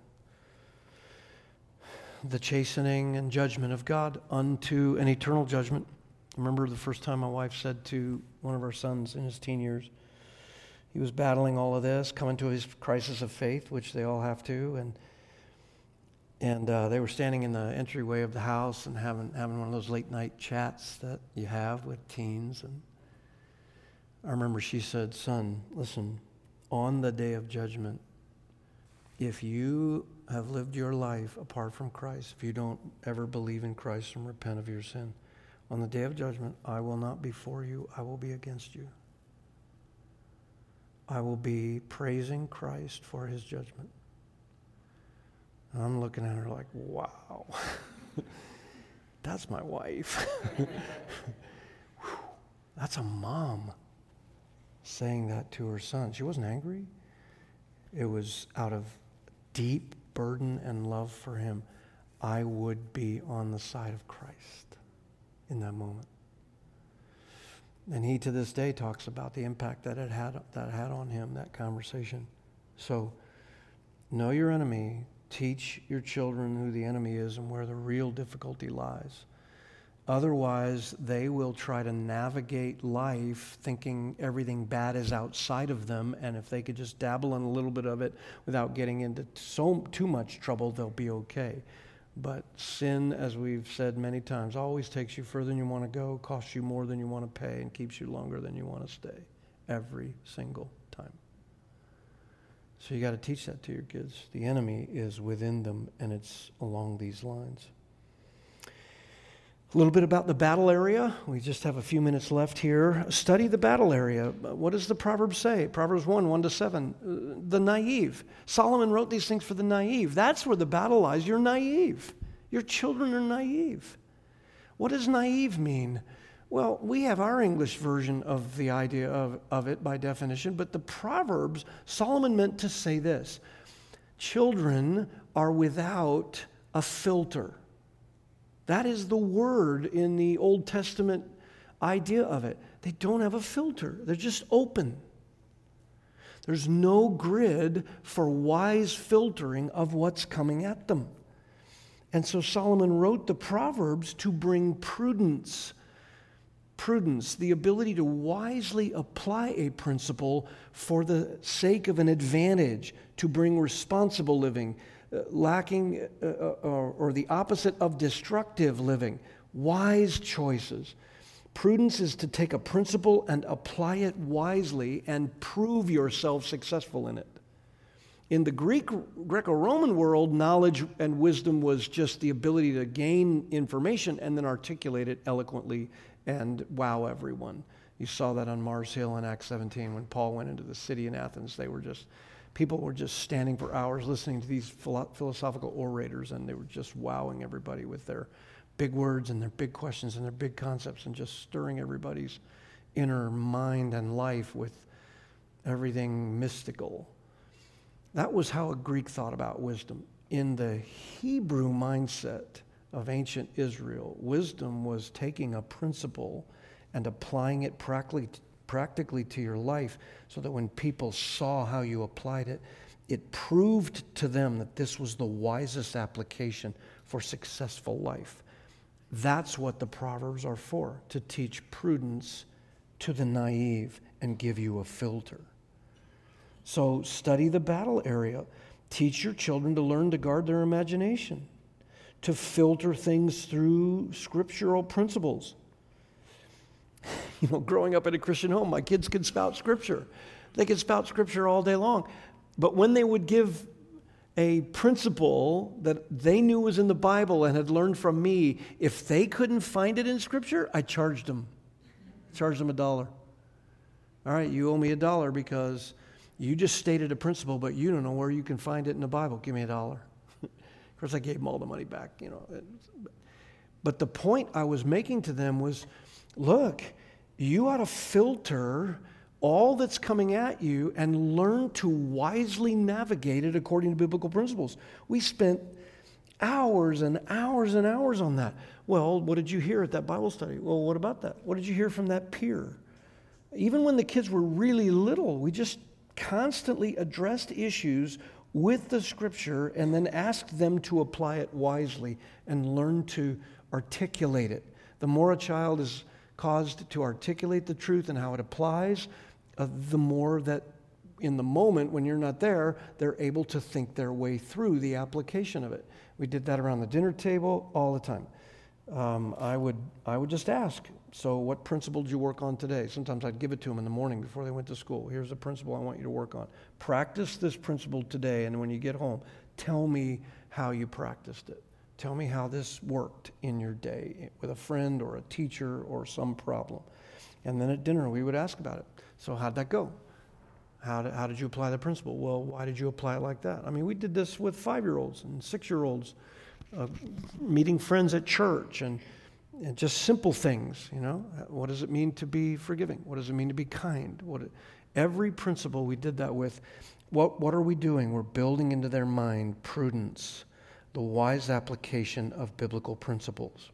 the chastening and judgment of God unto an eternal judgment. I remember the first time my wife said to one of our sons in his teen years, he was battling all of this, coming to his crisis of faith, which they all have to, and And uh, they were standing in the entryway of the house and having having one of those late night chats that you have with teens. And I remember she said, "Son, listen, on the day of judgment, if you have lived your life apart from Christ, if you don't ever believe in Christ and repent of your sin, on the day of judgment, I will not be for you, I will be against you. I will be praising Christ for his judgment." And I'm looking at her like, wow, that's my wife. That's a mom saying that to her son. She wasn't angry. It was out of deep burden and love for him. I would be on the side of Christ in that moment. And he to this day talks about the impact that it had that had on him, that conversation. So know your enemy. Teach your children who the enemy is and where the real difficulty lies. Otherwise, they will try to navigate life thinking everything bad is outside of them, and if they could just dabble in a little bit of it without getting into so too much trouble, they'll be okay. But sin, as we've said many times, always takes you further than you want to go, costs you more than you want to pay, and keeps you longer than you want to stay every single time. So you got to teach that to your kids. The enemy is within them, and it's along these lines. A little bit about the battle area. We just have a few minutes left here. Study the battle area. What does the Proverbs say? Proverbs one, one to seven. Uh, the naive. Solomon wrote these things for the naive. That's where the battle lies. You're naive. Your children are naive. What does naive mean? Well, we have our English version of the idea of, of it by definition, but the Proverbs, Solomon meant to say this: children are without a filter. That is the word in the Old Testament idea of it. They don't have a filter. They're just open. There's no grid for wise filtering of what's coming at them. And so Solomon wrote the Proverbs to bring prudence. Prudence, the ability to wisely apply a principle for the sake of an advantage, to bring responsible living, Uh, lacking uh, or, or the opposite of destructive living, wise choices. Prudence is to take a principle and apply it wisely and prove yourself successful in it. In the Greek, Greco-Roman world, knowledge and wisdom was just the ability to gain information and then articulate it eloquently and wow everyone. You saw that on Mars Hill in Acts seventeen when Paul went into the city in Athens. They were just People were just standing for hours listening to these philo- philosophical orators, and they were just wowing everybody with their big words and their big questions and their big concepts and just stirring everybody's inner mind and life with everything mystical. That was how a Greek thought about wisdom. In the Hebrew mindset of ancient Israel, wisdom was taking a principle and applying it practically practically to your life so that when people saw how you applied it, it proved to them that this was the wisest application for successful life. That's what the Proverbs are for, to teach prudence to the naive and give you a filter. So study the battle area. Teach your children to learn to guard their imagination, to filter things through scriptural principles. You know, growing up in a Christian home, my kids could spout Scripture. They could spout Scripture all day long. But when they would give a principle that they knew was in the Bible and had learned from me, if they couldn't find it in Scripture, I charged them. Charged them a dollar. All right, you owe me a dollar because you just stated a principle, but you don't know where you can find it in the Bible. Give me a dollar. Of course, I gave them all the money back, you know. But the point I was making to them was, look, you ought to filter all that's coming at you and learn to wisely navigate it according to biblical principles. We spent hours and hours and hours on that. Well, what did you hear at that Bible study? Well, what about that? What did you hear from that peer? Even when the kids were really little, we just constantly addressed issues with the Scripture and then asked them to apply it wisely and learn to articulate it. The more a child is caused to articulate the truth and how it applies, uh, the more that in the moment when you're not there, they're able to think their way through the application of it. We did that around the dinner table all the time. Um, I would I would just ask, so what principle did you work on today? Sometimes I'd give it to them in the morning before they went to school. Here's a principle I want you to work on. Practice this principle today, and when you get home, tell me how you practiced it. Tell me how this worked in your day with a friend or a teacher or some problem. And then at dinner, we would ask about it. So how'd that go? How did, how did you apply the principle? Well, why did you apply it like that? I mean, we did this with five-year-olds and six-year-olds, uh, meeting friends at church and, and just simple things, you know. What does it mean to be forgiving? What does it mean to be kind? What it, every principle we did that with. What, what are we doing? We're building into their mind prudence, the wise application of biblical principles.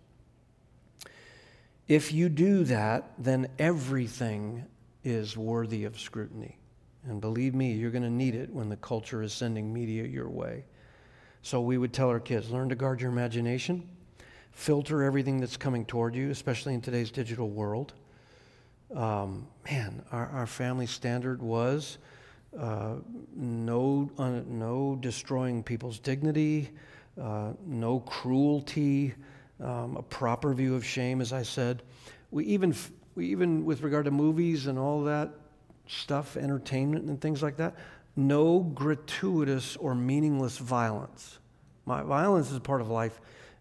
If you do that, then everything is worthy of scrutiny. And believe me, you're going to need it when the culture is sending media your way. So we would tell our kids, learn to guard your imagination, filter everything that's coming toward you, especially in today's digital world. Um, man, our, our family standard was uh, no, uh, no destroying people's dignity, uh, no cruelty, um, a proper view of shame, as I said. We even, we even with regard to movies and all that stuff, entertainment and things like that, no gratuitous or meaningless violence. My, violence is part of life.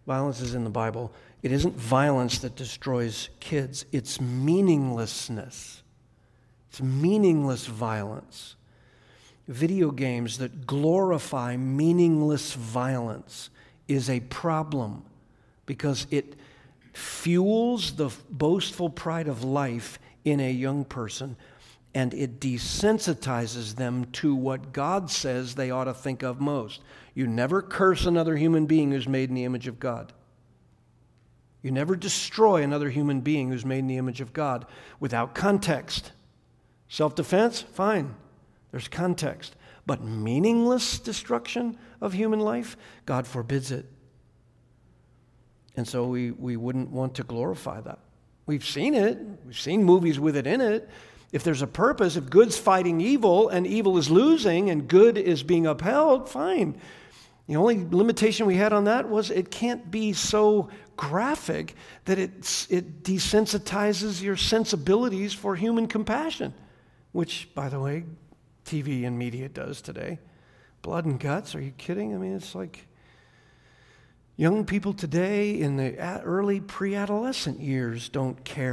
Violence is in the Bible. It isn't violence that destroys kids. It's meaninglessness. It's meaningless violence. Video games that glorify meaningless violence is a problem because it fuels the boastful pride of life in a young person, and it desensitizes them to what God says they ought to think of most. You never curse another human being who's made in the image of God. You never destroy another human being who's made in the image of God without context. Self-defense, fine. There's context. But meaningless destruction of human life, God forbids it. And so we, we wouldn't want to glorify that. We've seen it. We've seen movies with it in it. If there's a purpose, if good's fighting evil and evil is losing and good is being upheld, fine. The only limitation we had on that was it can't be so graphic that it, it desensitizes your sensibilities for human compassion, which, by the way, T V and media does today. Blood and guts, are you kidding? I mean, it's like young people today in the early pre-adolescent years don't care.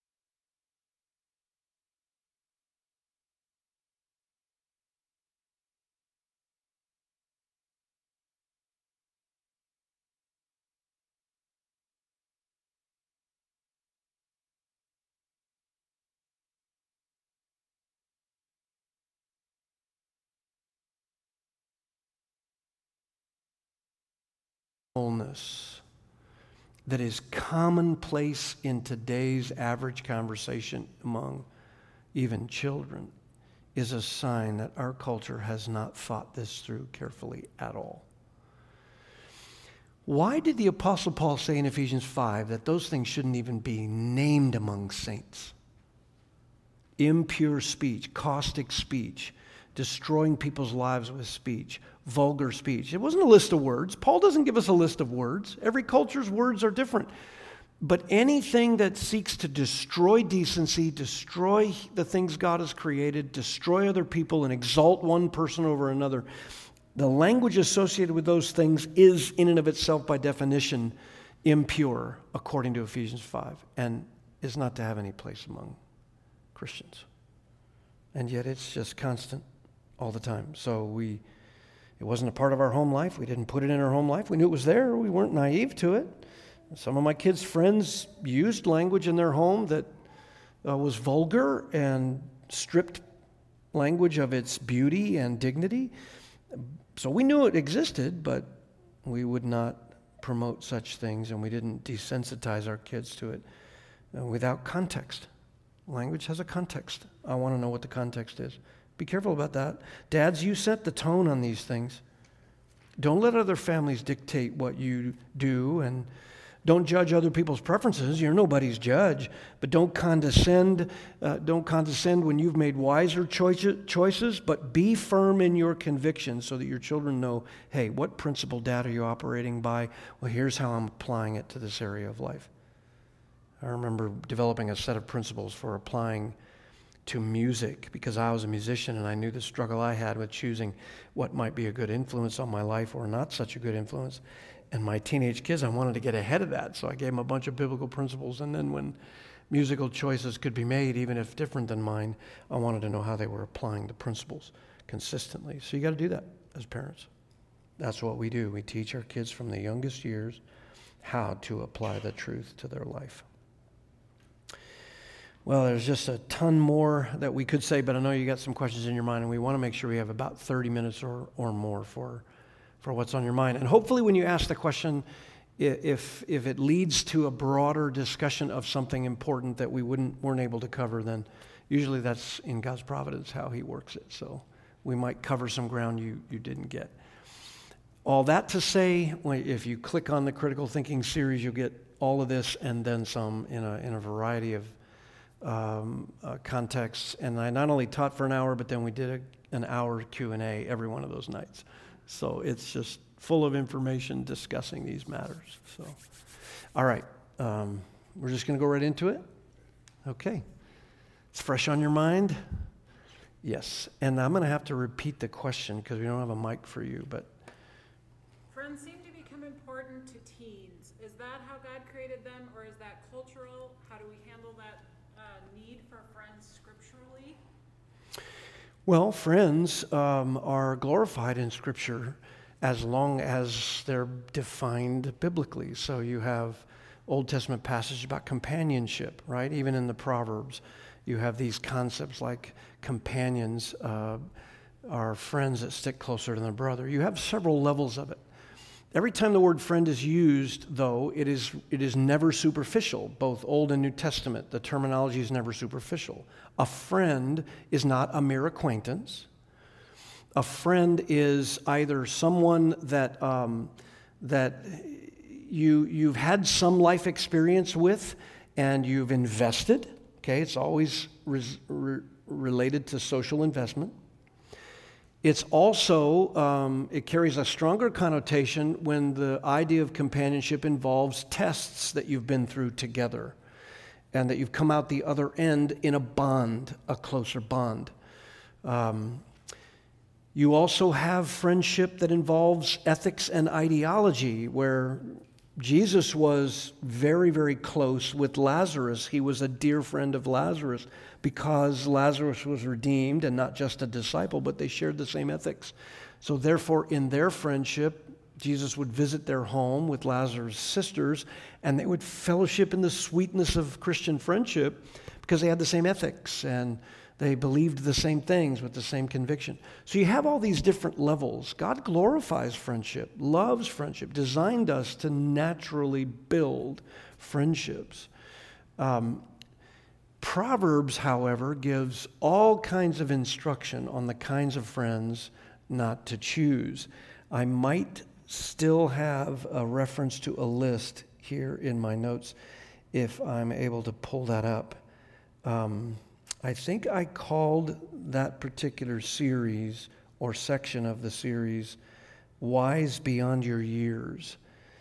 That is commonplace in today's average conversation among even children is a sign that our culture has not thought this through carefully at all. Why did the Apostle Paul say in Ephesians five that those things shouldn't even be named among saints? Impure speech, caustic speech, destroying people's lives with speech, vulgar speech. It wasn't a list of words. Paul doesn't give us a list of words. Every culture's words are different. But anything that seeks to destroy decency, destroy the things God has created, destroy other people, and exalt one person over another, the language associated with those things is in and of itself, by definition, impure, according to Ephesians five, and is not to have any place among Christians. And yet it's just constant all the time. So we, it wasn't a part of our home life. We didn't put it in our home life. We knew it was there. We weren't naive to it. Some of my kids' friends used language in their home that uh, was vulgar and stripped language of its beauty and dignity. So we knew it existed, but we would not promote such things, and we didn't desensitize our kids to it uh, without context. Language has a context. I want to know what the context is. Be careful about that. Dads, you set the tone on these things. Don't let other families dictate what you do, and don't judge other people's preferences. You're nobody's judge. But don't condescend. Uh, don't condescend when you've made wiser choices, but be firm in your convictions so that your children know, hey, what principle, Dad, are you operating by? Well, here's how I'm applying it to this area of life. I remember developing a set of principles for applying to music because I was a musician and I knew the struggle I had with choosing what might be a good influence on my life or not such a good influence. And my teenage kids, I wanted to get ahead of that, so I gave them a bunch of biblical principles. And then when musical choices could be made, even if different than mine, I wanted to know how they were applying the principles consistently. So you got to do that as parents. That's what we do. We teach our kids from the youngest years how to apply the truth to their life. Well, there's just a ton more that we could say, but I know you got some questions in your mind, and we want to make sure we have about thirty minutes or, or more for, for what's on your mind. And hopefully when you ask the question, if if it leads to a broader discussion of something important that we wouldn't weren't able to cover, then usually that's in God's providence how he works it. So we might cover some ground you, you didn't get. All that to say, if you click on the Critical Thinking series, you'll get all of this and then some in a in a variety of Um, uh, contexts. And I not only taught for an hour, but then we did a, an hour Q and A every one of those nights. So it's just full of information discussing these matters. So, all right, um, we're just going to go right into it. Okay, it's fresh on your mind. Yes, and I'm going to have to repeat the question because we don't have a mic for you. But friends seem to be become important to teens? Is that how God created them, or is that cultural? How do we handle that uh, need for friends scripturally? Well, friends um, are glorified in Scripture as long as they're defined biblically. So you have Old Testament passages about companionship, right? Even in the Proverbs, you have these concepts like companions uh, are friends that stick closer than a brother. You have several levels of it. Every time the word friend is used, though, it is it is never superficial. Both Old and New Testament, the terminology is never superficial. A friend is not a mere acquaintance. A friend is either someone that um, that you you've had some life experience with, and you've invested. Okay, it's always res, re, related to social investment. It's also, um, it carries a stronger connotation when the idea of companionship involves tests that you've been through together and that you've come out the other end in a bond, a closer bond. Um, you also have friendship that involves ethics and ideology, where Jesus was very, very close with Lazarus. He was a dear friend of Lazarus because Lazarus was redeemed and not just a disciple, but they shared the same ethics. So therefore, in their friendship, Jesus would visit their home with Lazarus' sisters, and they would fellowship in the sweetness of Christian friendship because they had the same ethics and they believed the same things with the same conviction. So you have all these different levels. God glorifies friendship, loves friendship, designed us to naturally build friendships. Um, Proverbs, however, gives all kinds of instruction on the kinds of friends not to choose. I might still have a reference to a list here in my notes if I'm able to pull that up. Um, I think I called that particular series or section of the series Wise Beyond Your Years.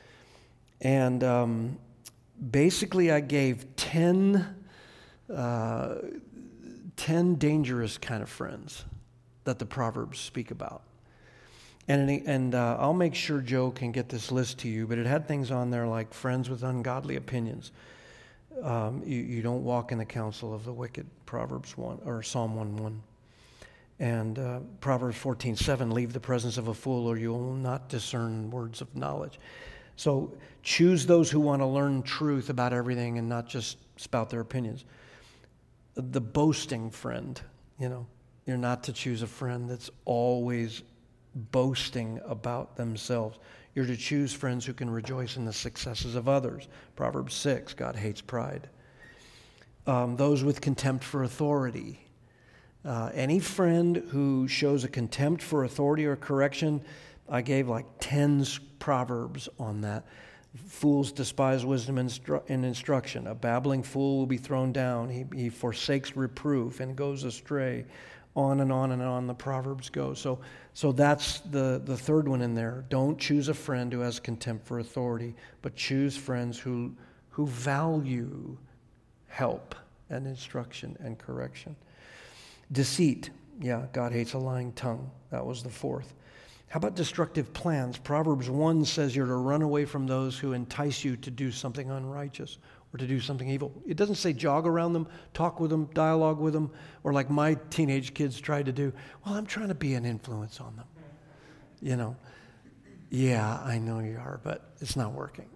And um, basically I gave ten, uh, ten dangerous kind of friends that the Proverbs speak about. And, and uh, I'll make sure Joe can get this list to you, but it had things on there like friends with ungodly opinions. Um, you, you don't walk in the counsel of the wicked, Proverbs one or Psalm one one. And uh, Proverbs fourteen seven, leave the presence of a fool or you will not discern words of knowledge. So choose those who want to learn truth about everything and not just spout their opinions. The boasting friend, you know, you're not to choose a friend that's always boasting about themselves. You're to choose friends who can rejoice in the successes of others. Proverbs six, God hates pride. Um, those with contempt for authority. Uh, any friend who shows a contempt for authority or correction, I gave like ten proverbs on that. Fools despise wisdom and, instru- and instruction. A babbling fool will be thrown down. He, he forsakes reproof and goes astray. On and on and on the Proverbs go. So so that's the, the third one in there. Don't choose a friend who has contempt for authority, but choose friends who who value help and instruction and correction. Deceit. Yeah, God hates a lying tongue. That was the fourth. How about destructive plans? Proverbs one says you're to run away from those who entice you to do something unrighteous or to do something evil. It doesn't say jog around them, talk with them, dialogue with them, or like my teenage kids tried to do, well, I'm trying to be an influence on them. You know, yeah, I know you are, but it's not working.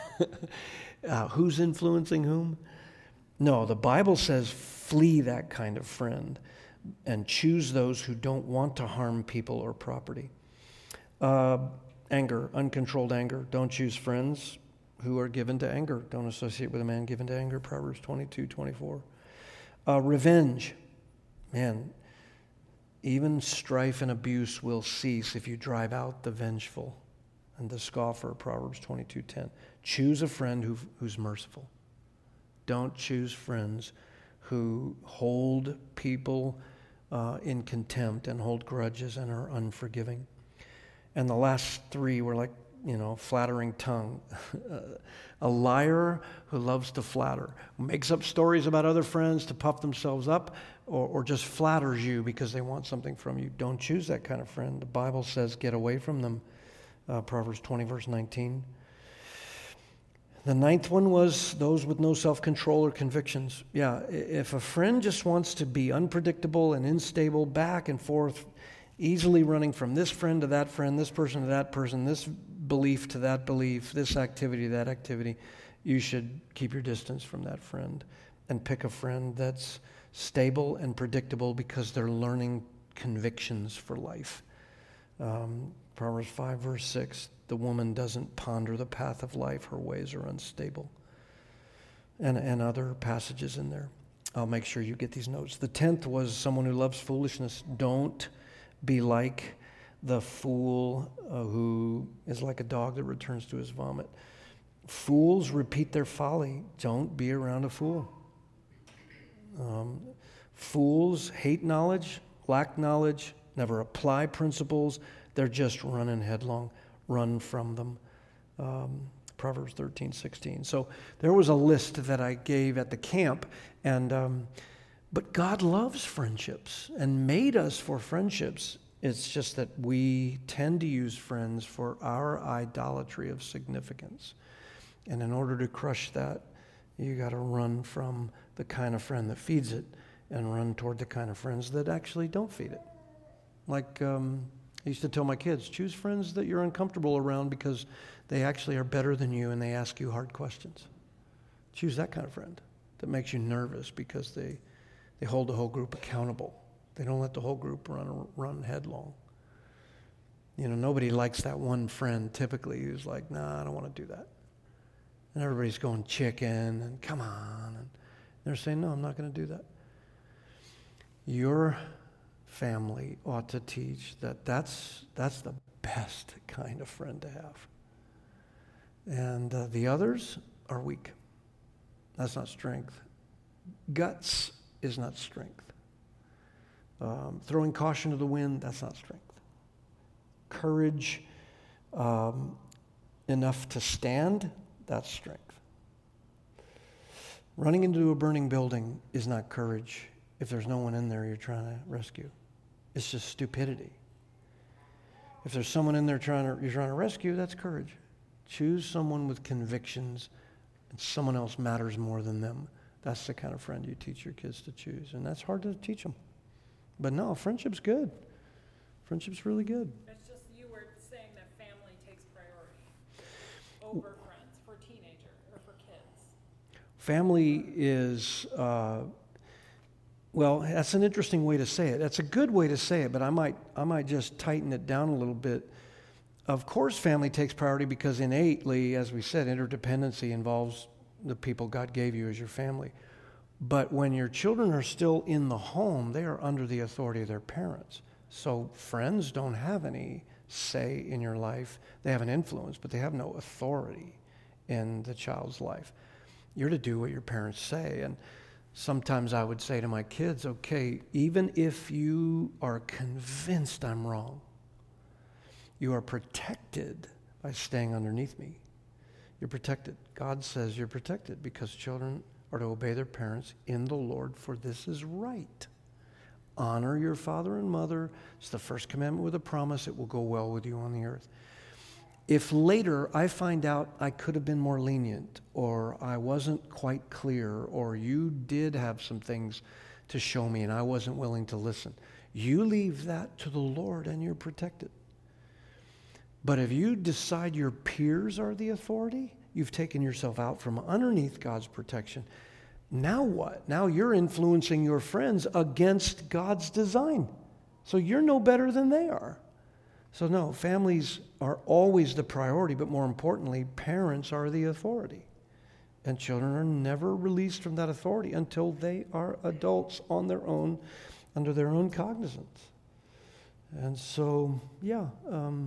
uh, who's influencing whom? No, the Bible says flee that kind of friend and choose those who don't want to harm people or property. Uh, anger, uncontrolled anger. Don't choose friends who are given to anger. Don't associate with a man given to anger, Proverbs twenty-two twenty-four. Uh, revenge. Man, even strife and abuse will cease if you drive out the vengeful and the scoffer, Proverbs twenty-two ten. Choose a friend who, who's merciful. Don't choose friends who hold people uh, in contempt and hold grudges and are unforgiving. And the last three were like, you know, flattering tongue. A liar who loves to flatter, who makes up stories about other friends to puff themselves up, or, or just flatters you because they want something from you. Don't choose that kind of friend. The Bible says get away from them. uh, Proverbs twenty, verse nineteen. The ninth one was those with no self-control or convictions. Yeah, if a friend just wants to be unpredictable and unstable, back and forth, easily running from this friend to that friend, this person to that person, this belief to that belief, this activity to that activity, you should keep your distance from that friend and pick a friend that's stable and predictable because they're learning convictions for life. Um, Proverbs five, verse six, the woman doesn't ponder the path of life. Her ways are unstable. And, and other passages in there. I'll make sure you get these notes. The tenth was someone who loves foolishness. Don't be like the fool uh, who is like a dog that returns to his vomit. Fools repeat their folly. Don't be around a fool. Um, fools hate knowledge, lack knowledge, never apply principles. They're just running headlong. Run from them. Um, Proverbs thirteen, sixteen. So there was a list that I gave at the camp, and um, but God loves friendships and made us for friendships. It's just that we tend to use friends for our idolatry of significance. And in order to crush that, you got to run from the kind of friend that feeds it and run toward the kind of friends that actually don't feed it. Like um, I used to tell my kids, choose friends that you're uncomfortable around because they actually are better than you and they ask you hard questions. Choose that kind of friend that makes you nervous because they, they hold the whole group accountable. They don't let the whole group run run headlong. You know, nobody likes that one friend typically who's like, nah, I don't want to do that. And everybody's going chicken and come on. And they're saying, no, I'm not going to do that. Your family ought to teach that that's, that's the best kind of friend to have. And uh, the others are weak. That's not strength. Guts is not strength. Um, throwing caution to the wind, that's not strength. Courage um, enough to stand, that's strength. Running into a burning building is not courage if there's no one in there you're trying to rescue. It's just stupidity. If there's someone in there trying to, you're trying to rescue, that's courage. Choose someone with convictions and someone else matters more than them. That's the kind of friend you teach your kids to choose. And that's hard to teach them. But no, friendship's good. Friendship's really good. It's just you were saying that family takes priority over friends for teenagers or for kids. Family is, uh, well, that's an interesting way to say it. That's a good way to say it, but I might, I might just tighten it down a little bit. Of course, family takes priority because innately, as we said, interdependency involves the people God gave you as your family. But when your children are still in the home, they are under the authority of their parents. So friends don't have any say in your life. They have an influence, but they have no authority in the child's life. You're to do what your parents say. And sometimes I would say to my kids, okay, even if you are convinced I'm wrong, you are protected by staying underneath me. You're protected. God says you're protected because children are to obey their parents in the Lord, for this is right. Honor your father and mother. It's the first commandment with a promise. It will go well with you on the earth. If later I find out I could have been more lenient, or I wasn't quite clear, or you did have some things to show me and I wasn't willing to listen, you leave that to the Lord and you're protected. But if you decide your peers are the authority, you've taken yourself out from underneath God's protection. Now what? Now you're influencing your friends against God's design. So you're no better than they are. So no, families are always the priority, but more importantly, parents are the authority. And children are never released from that authority until they are adults on their own, under their own cognizance. And so, yeah, um,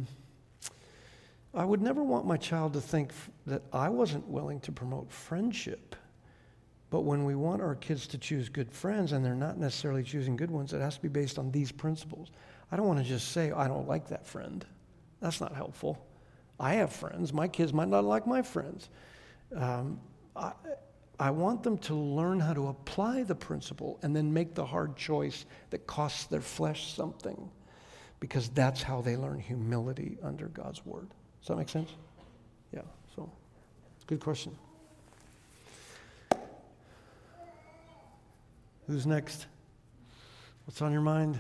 I would never want my child to think f- that I wasn't willing to promote friendship. But when we want our kids to choose good friends and they're not necessarily choosing good ones, it has to be based on these principles. I don't want to just say, I don't like that friend. That's not helpful. I have friends. My kids might not like my friends. Um, I, I want them to learn how to apply the principle and then make the hard choice that costs their flesh something, because that's how they learn humility under God's word. Does that make sense? Yeah, so, good question. Who's next? What's on your mind?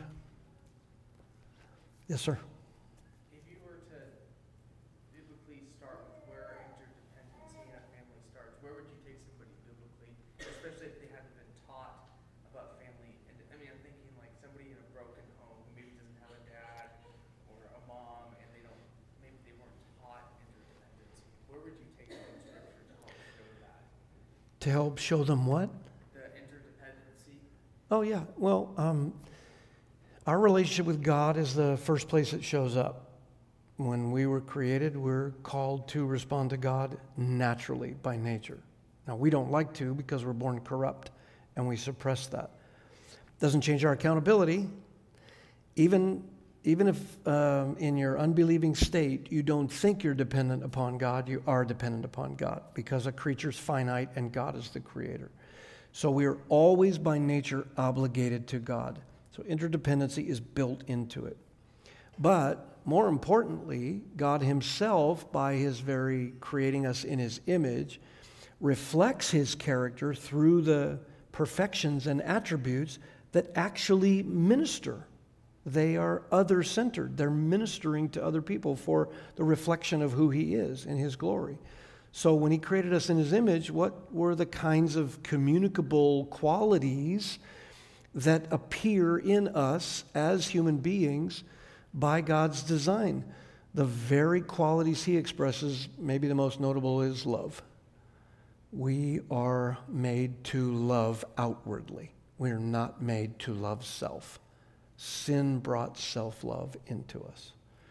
Yes, sir. If you were to biblically start with where interdependency in a family starts, where would you take somebody biblically, especially if they hadn't been taught about family? And I mean, I'm thinking like somebody in a broken home who maybe doesn't have a dad or a mom, and they don't, maybe they weren't taught interdependency. Where would you take them in Scripture to help show that? To help show them what? The interdependency. Oh, yeah. Well, um, our relationship with God is the first place it shows up. When we were created, we're called to respond to God naturally by nature. Now, we don't like to because we're born corrupt, and we suppress that. Doesn't change our accountability. Even, even if um, in your unbelieving state you don't think you're dependent upon God, you are dependent upon God because a creature's finite and God is the creator. So we are always by nature obligated to God. So interdependency is built into it. But more importantly, God himself, by his very creating us in his image, reflects his character through the perfections and attributes that actually minister. They are other-centered. They're ministering to other people for the reflection of who he is in his glory. So when he created us in his image, what were the kinds of communicable qualities that appear in us as human beings by God's design? The very qualities he expresses, maybe the most notable is love. We are made to love outwardly. We are not made to love self. Sin brought self-love into us.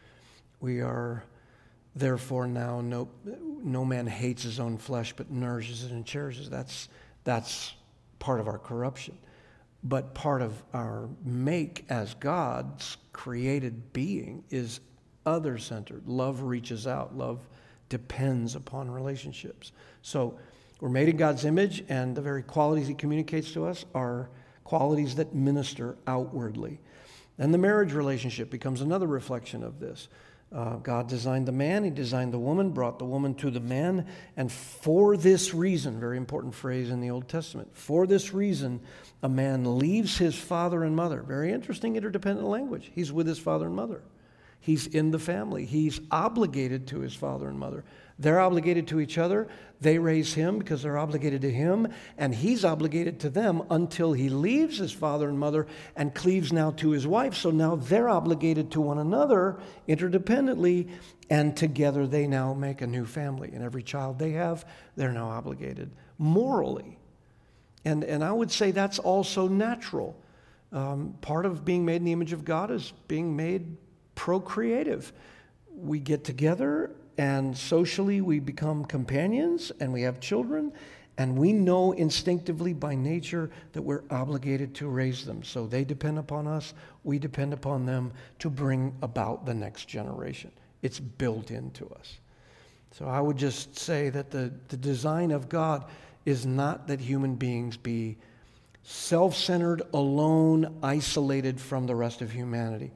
We are therefore now, no, no man hates his own flesh, but nourishes it and cherishes it. That's, that's part of our corruption. But part of our make as God's created being is other-centered. Love reaches out. Love depends upon relationships. So we're made in God's image, and the very qualities he communicates to us are qualities that minister outwardly. Then the marriage relationship becomes another reflection of this. Uh, God designed the man, he designed the woman, brought the woman to the man, and for this reason, very important phrase in the Old Testament, for this reason, a man leaves his father and mother. Very interesting interdependent language. He's with his father and mother. He's in the family. He's obligated to his father and mother. They're obligated to each other. They raise him because they're obligated to him, and he's obligated to them until he leaves his father and mother and cleaves now to his wife. So now they're obligated to one another interdependently, and together they now make a new family. And every child they have, they're now obligated morally. And, and I would say that's also natural. Um, part of being made in the image of God is being made procreative. We get together, and socially we become companions, and we have children, and we know instinctively by nature that we're obligated to raise them. So they depend upon us, we depend upon them to bring about the next generation. It's built into us. So I would just say that the, the design of God is not that human beings be self-centered, alone, isolated from the rest of humanity.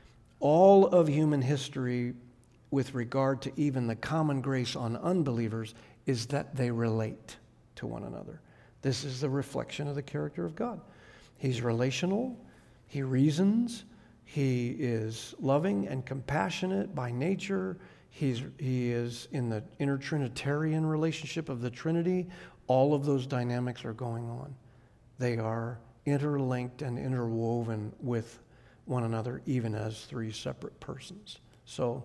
All of human history, with regard to even the common grace on unbelievers, is that they relate to one another. This is the reflection of the character of God. He's relational, he reasons, he is loving and compassionate by nature, He's, he is in the intertrinitarian relationship of the Trinity. All of those dynamics are going on. They are interlinked and interwoven with one another, even as three separate persons. So,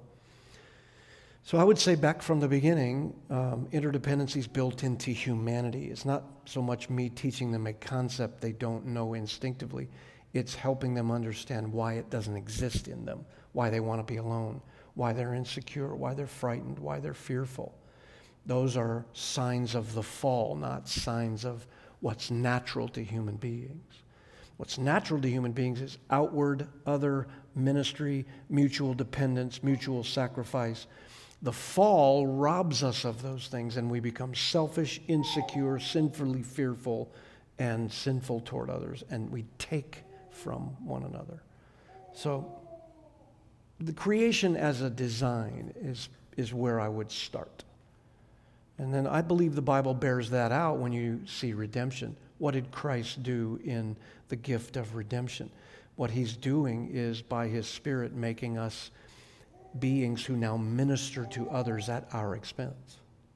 so I would say back from the beginning, um, interdependency is built into humanity. It's not so much me teaching them a concept they don't know instinctively. It's helping them understand why it doesn't exist in them, why they want to be alone, why they're insecure, why they're frightened, why they're fearful. Those are signs of the fall, not signs of what's natural to human beings. What's natural to human beings is outward, other, ministry, mutual dependence, mutual sacrifice. The fall robs us of those things, and we become selfish, insecure, sinfully fearful, and sinful toward others, and we take from one another. So the creation as a design is is where I would start. And then I believe the Bible bears that out when you see redemption. What did Christ do in the gift of redemption? What he's doing is by his Spirit making us beings who now minister to others at our expense.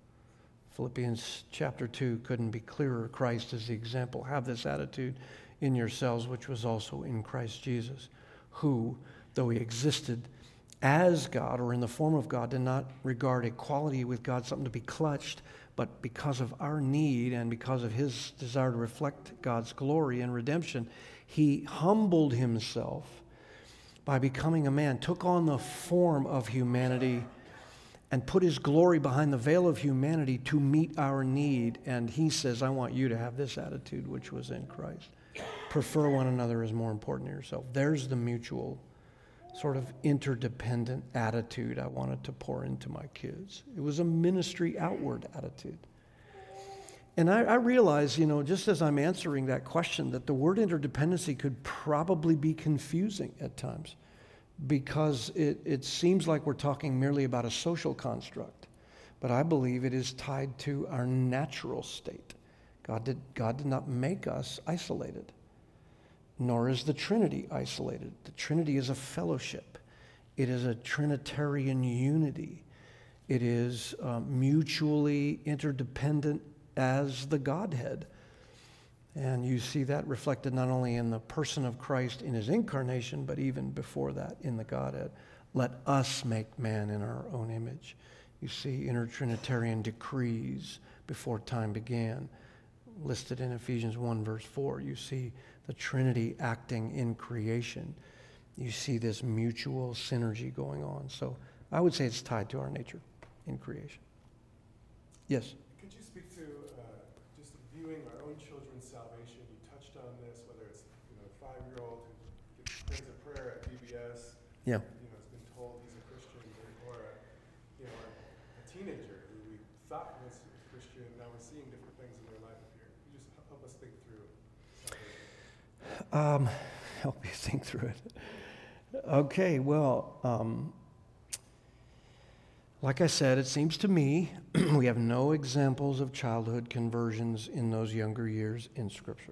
Philippians chapter two couldn't be clearer. Christ is the example. Have this attitude in yourselves, which was also in Christ Jesus, who, though he existed as God or in the form of God, did not regard equality with God something to be clutched, but because of our need and because of his desire to reflect God's glory and redemption, he humbled himself by becoming a man, took on the form of humanity, and put his glory behind the veil of humanity to meet our need. And he says, I want you to have this attitude which was in Christ. Prefer one another as more important than yourself. There's the mutual sort of interdependent attitude I wanted to pour into my kids. It was a ministry outward attitude. And I, I realize, you know, just as I'm answering that question, that the word interdependency could probably be confusing at times, because it, it seems like we're talking merely about a social construct. But I believe it is tied to our natural state. God did, God did not make us isolated, nor is the Trinity isolated. The Trinity is a fellowship. It is a Trinitarian unity. It is uh, mutually interdependent as the Godhead. And you see that reflected not only in the person of Christ in his incarnation, but even before that in the Godhead. Let us make man in our own image. You see intertrinitarian decrees before time began, listed in Ephesians one, verse four. You see the Trinity acting in creation. You see this mutual synergy going on. So I would say it's tied to our nature in creation. Yes? Could you speak to uh, just viewing our own children's salvation? You touched on this, whether it's, you know, a five-year-old who gets, prays a prayer at V B S. Yeah. You know, has been told he's a Christian, or, or a, you know, a teenager who we thought was a Christian. Now we're seeing different things in their life here. Could you just help us think through salvation? Um, help you think through it. Okay, well, um, like I said, it seems to me we have no examples of childhood conversions in those younger years in Scripture,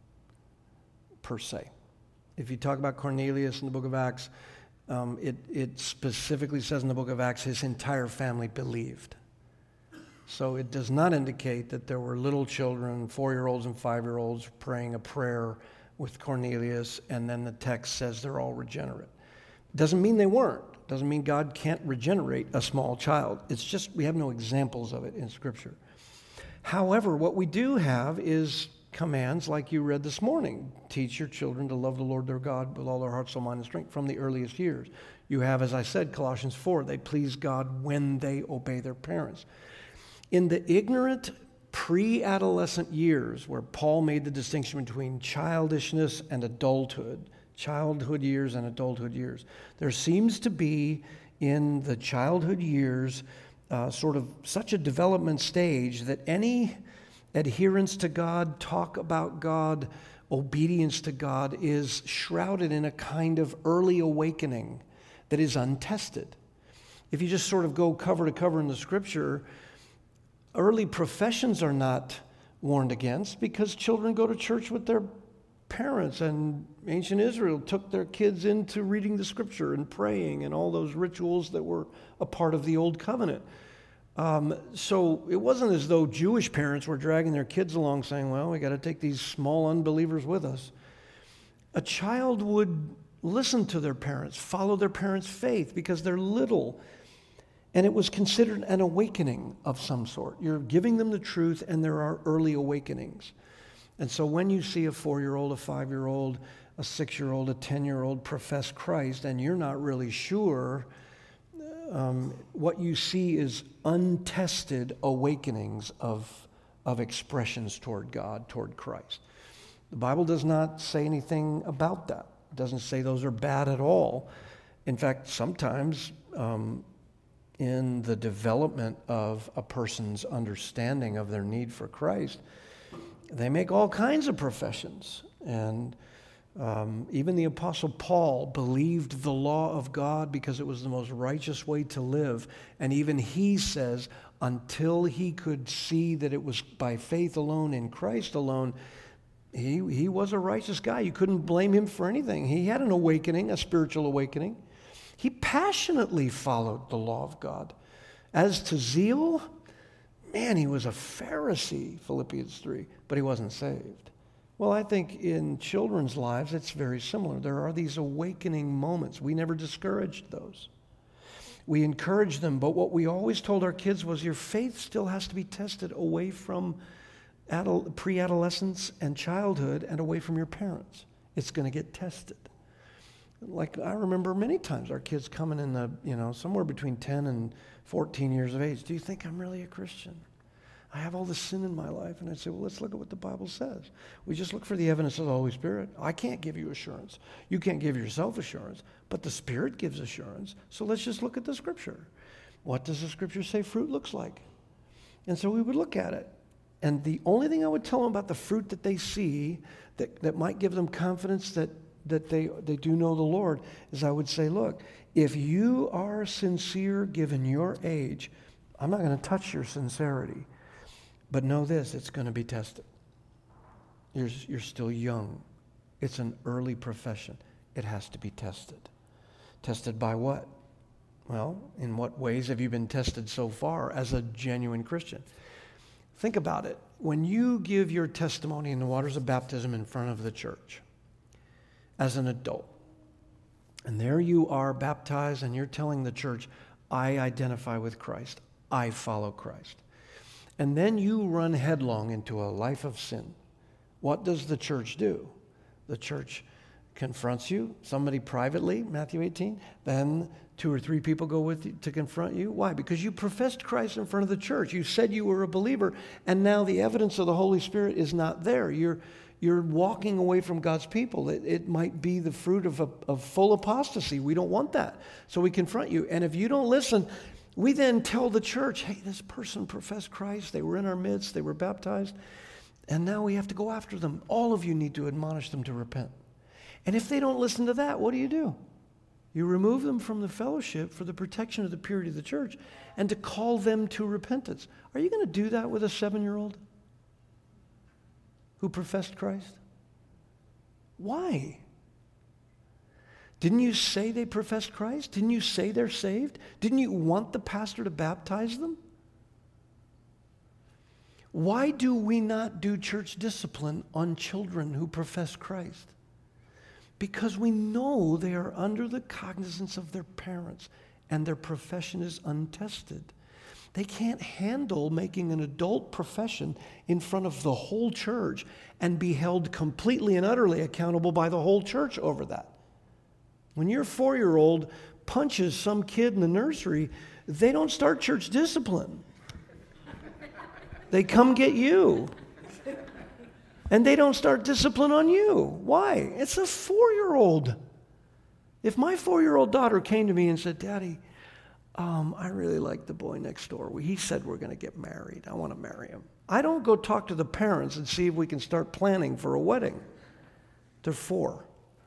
per se. If you talk about Cornelius in the book of Acts, um, it, it specifically says in the book of Acts his entire family believed. So it does not indicate that there were little children, four-year-olds and five-year-olds, praying a prayer with Cornelius, and then the text says they're all regenerate. Doesn't mean they weren't. Doesn't mean God can't regenerate a small child. It's just we have no examples of it in Scripture. However, what we do have is commands like you read this morning. Teach your children to love the Lord their God with all their heart, soul, mind, and strength from the earliest years. You have, as I said, Colossians four, they please God when they obey their parents. In the ignorant pre-adolescent years, where Paul made the distinction between childishness and adulthood, childhood years and adulthood years, there seems to be in the childhood years uh, sort of such a development stage that any adherence to God, talk about God, obedience to God is shrouded in a kind of early awakening that is untested. If you just sort of go cover to cover in the Scripture, early professions are not warned against because children go to church with their parents, and ancient Israel took their kids into reading the Scripture and praying and all those rituals that were a part of the Old Covenant. Um, so it wasn't as though Jewish parents were dragging their kids along saying, well, we got to take these small unbelievers with us. A child would listen to their parents, follow their parents' faith because they're little. And it was considered an awakening of some sort. You're giving them the truth, and there are early awakenings. And so when you see a four-year-old, a five-year-old, a six-year-old, a ten-year-old profess Christ, and you're not really sure, um, what you see is untested awakenings of, of expressions toward God, toward Christ. The Bible does not say anything about that. It doesn't say those are bad at all. In fact, sometimes um, in the development of a person's understanding of their need for Christ, they make all kinds of professions. And Um, even the Apostle Paul believed the law of God because it was the most righteous way to live. And even he says, until he could see that it was by faith alone in Christ alone, he, he was a righteous guy. You couldn't blame him for anything. He had an awakening, a spiritual awakening. He passionately followed the law of God. As to zeal, man, he was a Pharisee, Philippians three, but he wasn't saved. Well, I think in children's lives, it's very similar. There are these awakening moments. We never discouraged those. We encouraged them, but what we always told our kids was your faith still has to be tested away from adult, pre-adolescence and childhood and away from your parents. It's going to get tested. Like I remember many times our kids coming in the, you know, somewhere between ten and fourteen years of age. Do you think I'm really a Christian? I have all this sin in my life. And I'd say, well, let's look at what the Bible says. We just look for the evidence of the Holy Spirit. I can't give you assurance. You can't give yourself assurance, but the Spirit gives assurance. So let's just look at the Scripture. What does the Scripture say fruit looks like? And so we would look at it. And the only thing I would tell them about the fruit that they see that, that might give them confidence that, that they, they do know the Lord is I would say, look, if you are sincere given your age, I'm not going to touch your sincerity. But know this, it's going to be tested. You're, you're still young. It's an early profession. It has to be tested. Tested by what? Well, in what ways have you been tested so far as a genuine Christian? Think about it. When you give your testimony in the waters of baptism in front of the church as an adult, and there you are baptized and you're telling the church, I identify with Christ. I follow Christ. And then you run headlong into a life of sin. What does the church do? The church confronts you, somebody privately, Matthew eighteen, then two or three people go with you to confront you. Why? Because you professed Christ in front of the church. You said you were a believer, and now the evidence of the Holy Spirit is not there. You're, you're walking away from God's people. It, it might be the fruit of, a, of full apostasy. We don't want that. So we confront you. And if you don't listen, we then tell the church, hey, this person professed Christ. They were in our midst. They were baptized. And now we have to go after them. All of you need to admonish them to repent. And if they don't listen to that, what do you do? You remove them from the fellowship for the protection of the purity of the church and to call them to repentance. Are you going to do that with a seven-year-old who professed Christ? Why? Didn't you say they professed Christ? Didn't you say they're saved? Didn't you want the pastor to baptize them? Why do we not do church discipline on children who profess Christ? Because we know they are under the cognizance of their parents and their profession is untested. They can't handle making an adult profession in front of the whole church and be held completely and utterly accountable by the whole church over that. When your four-year-old punches some kid in the nursery, they don't start church discipline. They come get you. And they don't start discipline on you. Why? It's a four-year-old. If my four-year-old daughter came to me and said, Daddy, um, I really like the boy next door. He said we're going to get married. I want to marry him. I don't go talk to the parents and see if we can start planning for a wedding. They're four.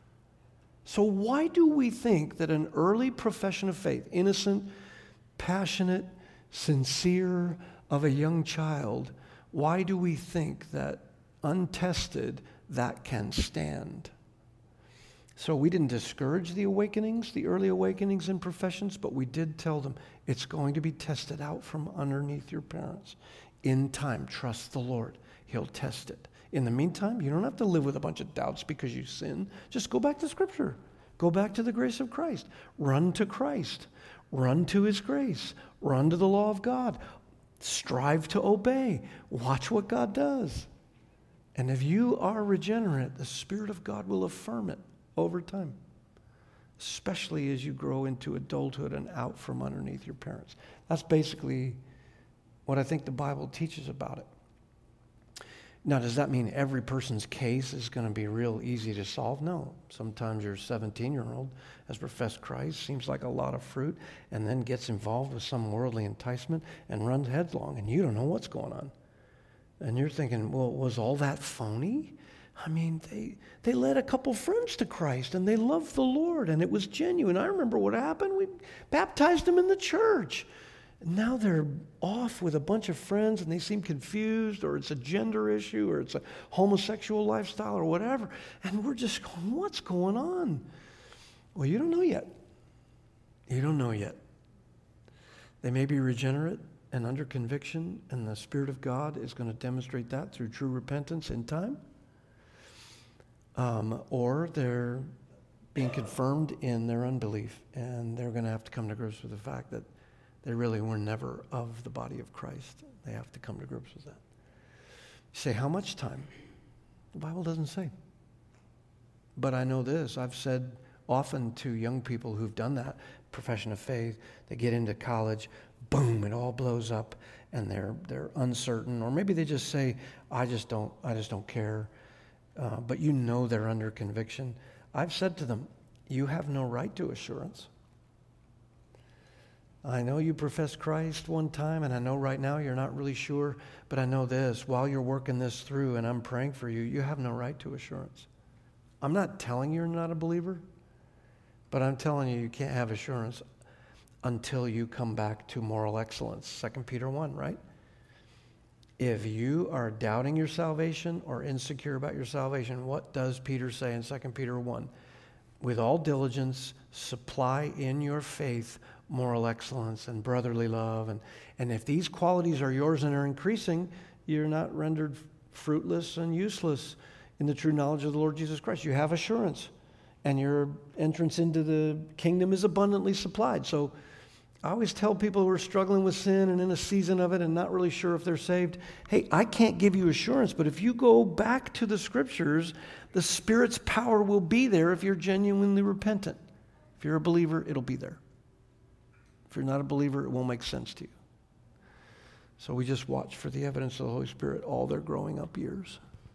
So why do we think that an early profession of faith, innocent, passionate, sincere of a young child, why do we think that untested, that can stand? So we didn't discourage the awakenings, the early awakenings in professions, but we did tell them it's going to be tested out from underneath your parents. In time, trust the Lord. He'll test it. In the meantime, you don't have to live with a bunch of doubts because you sin. Just go back to Scripture. Go back to the grace of Christ. Run to Christ. Run to His grace. Run to the law of God. Strive to obey. Watch what God does. And if you are regenerate, the Spirit of God will affirm it over time, especially as you grow into adulthood and out from underneath your parents. That's basically what I think the Bible teaches about it. Now, does that mean every person's case is going to be real easy to solve? No. Sometimes your seventeen-year-old has professed Christ, seems like a lot of fruit, and then gets involved with some worldly enticement and runs headlong, and you don't know what's going on. And you're thinking, well, was all that phony? I mean, they they led a couple friends to Christ, and they loved the Lord, and it was genuine. I remember what happened. We baptized them in the church. Now they're off with a bunch of friends, and they seem confused, or it's a gender issue, or it's a homosexual lifestyle, or whatever. And we're just going, what's going on? Well, you don't know yet. You don't know yet. They may be regenerate and under conviction, and the Spirit of God is going to demonstrate that through true repentance in time. Um, or they're being confirmed in their unbelief, and they're going to have to come to grips with the fact that they really were never of the body of Christ. They have to come to grips with that. You say, how much time? The Bible doesn't say. But I know this. I've said often to young people who've done that profession of faith, they get into college, boom, it all blows up, and they're they're uncertain, or maybe they just say, I just don't, I just don't care. Uh, but you know they're under conviction. I've said to them, you have no right to assurance. I know you profess Christ one time, and I know right now you're not really sure, but I know this, while you're working this through and I'm praying for you, you have no right to assurance. I'm not telling you you're not a believer, but I'm telling you you can't have assurance until you come back to moral excellence. Second Peter one, right? If you are doubting your salvation or insecure about your salvation, what does Peter say in Second Peter one? With all diligence, supply in your faith moral excellence and brotherly love. And, and if these qualities are yours and are increasing, you're not rendered fruitless and useless in the true knowledge of the Lord Jesus Christ. You have assurance, and your entrance into the kingdom is abundantly supplied. So I always tell people who are struggling with sin and in a season of it and not really sure if they're saved, hey, I can't give you assurance, but if you go back to the Scriptures, the Spirit's power will be there if you're genuinely repentant. If you're a believer, it'll be there. If you're not a believer, it won't make sense to you. So we just watch for the evidence of the Holy Spirit all their growing up years.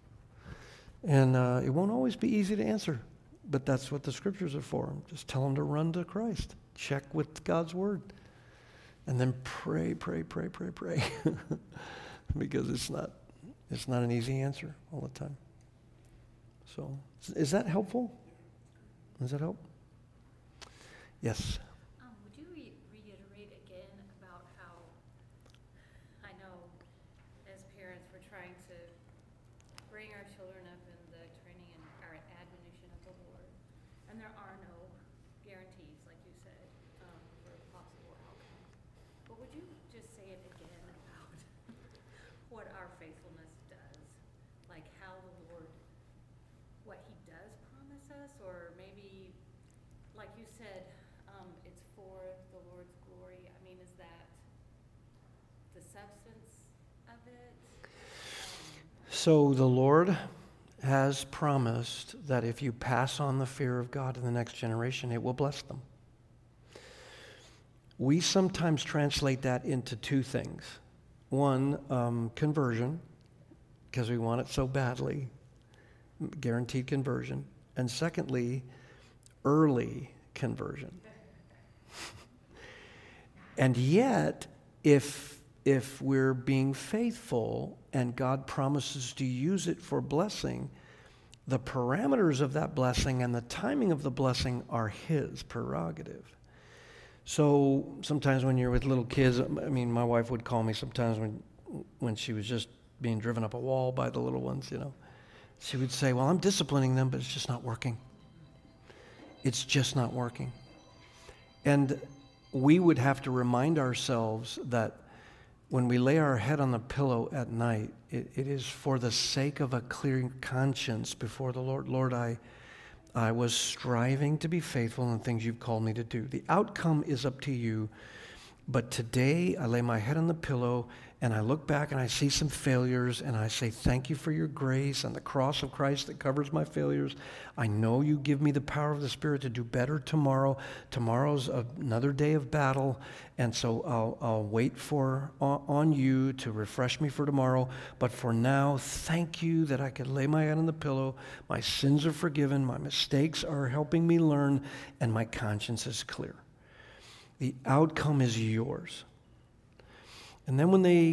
And uh, it won't always be easy to answer, but that's what the Scriptures are for. Just tell them to run to Christ. Check with God's Word. And then pray, pray, pray, pray, pray. Because it's not, it's not an easy answer all the time. So, is that helpful? Does that help? Yes. Um, would you re- reiterate again about how, I know as parents we're trying to bring our children up in the training and our admonition of the Lord, and there are no guarantees, like you said, um, for possible outcomes. But would you just say it again about what our faithfulness does, like how the Lord, what He does promise us, or maybe, like you said, um, it's for the Lord's glory. I mean, is that the substance of it? Um, So the Lord has promised that if you pass on the fear of God to the next generation, it will bless them. We sometimes translate that into two things. One, um, conversion, because we want it so badly, guaranteed conversion. And secondly, early conversion. And yet, if if we're being faithful and God promises to use it for blessing, the parameters of that blessing and the timing of the blessing are His prerogative. So sometimes when you're with little kids, I mean, my wife would call me sometimes when when she was just being driven up a wall by the little ones, you know. She would say, well, I'm disciplining them, but it's just not working. It's just not working. And we would have to remind ourselves that when we lay our head on the pillow at night, it, it is for the sake of a clear conscience before the Lord. Lord, I, I was striving to be faithful in the things you've called me to do. The outcome is up to you. But today I lay my head on the pillow and I look back and I see some failures and I say, thank you for your grace and the cross of Christ that covers my failures. I know you give me the power of the Spirit to do better tomorrow. Tomorrow's another day of battle, and so I'll, I'll wait for on you to refresh me for tomorrow. But for now, thank you that I could lay my head on the pillow. My sins are forgiven. My mistakes are helping me learn, and my conscience is clear. The outcome is yours. And then when they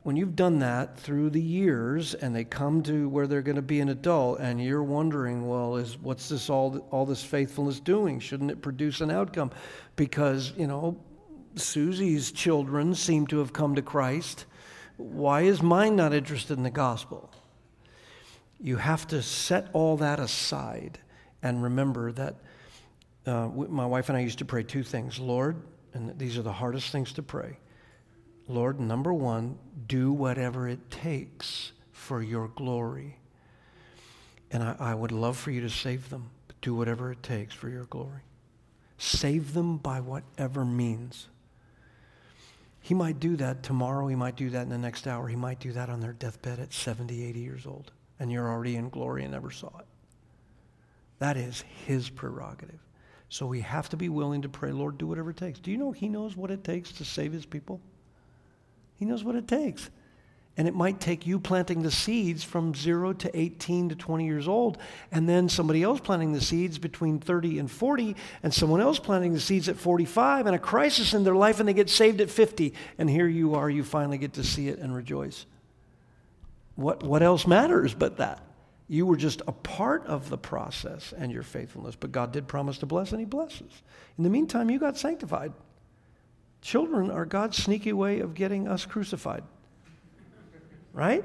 when you've done that through the years and they come to where they're going to be an adult and you're wondering, well, is what's this all all this faithfulness doing? Shouldn't it produce an outcome? Because, you know, Susie's children seem to have come to Christ. Why is mine not interested in the gospel? You have to set all that aside and remember that uh, my wife and I used to pray two things. Lord, and these are the hardest things to pray. Lord, number one, do whatever it takes for your glory. And I, I would love for you to save them, but do whatever it takes for your glory. Save them by whatever means. He might do that tomorrow. He might do that in the next hour. He might do that on their deathbed at seventy, eighty years old. And you're already in glory and never saw it. That is his prerogative. So we have to be willing to pray, Lord, do whatever it takes. Do you know he knows what it takes to save his people? He knows what it takes. And it might take you planting the seeds from zero to eighteen to twenty years old, and then somebody else planting the seeds between thirty and forty, and someone else planting the seeds at forty-five, and a crisis in their life, and they get saved at fifty. And here you are, you finally get to see it and rejoice. What, what else matters but that? You were just a part of the process and your faithfulness, but God did promise to bless, and he blesses. In the meantime, you got sanctified. Children are God's sneaky way of getting us crucified. Right?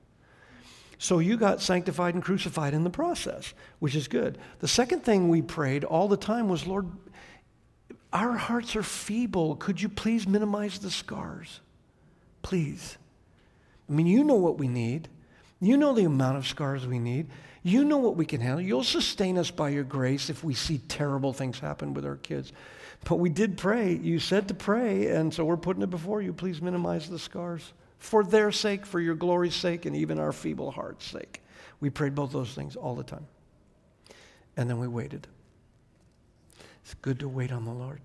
So you got sanctified and crucified in the process, which is good. The second thing we prayed all the time was, Lord, our hearts are feeble. Could you please minimize the scars? Please. I mean, you know what we need. You know the amount of scars we need. You know what we can handle. You'll sustain us by your grace if we see terrible things happen with our kids. But we did pray. You said to pray, and so we're putting it before you. Please minimize the scars. For their sake, for your glory's sake, and even our feeble heart's sake. We prayed both those things all the time. And then we waited. It's good to wait on the Lord.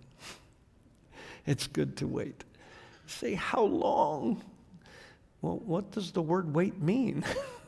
It's good to wait. Say, how long? Well, what does the word wait mean?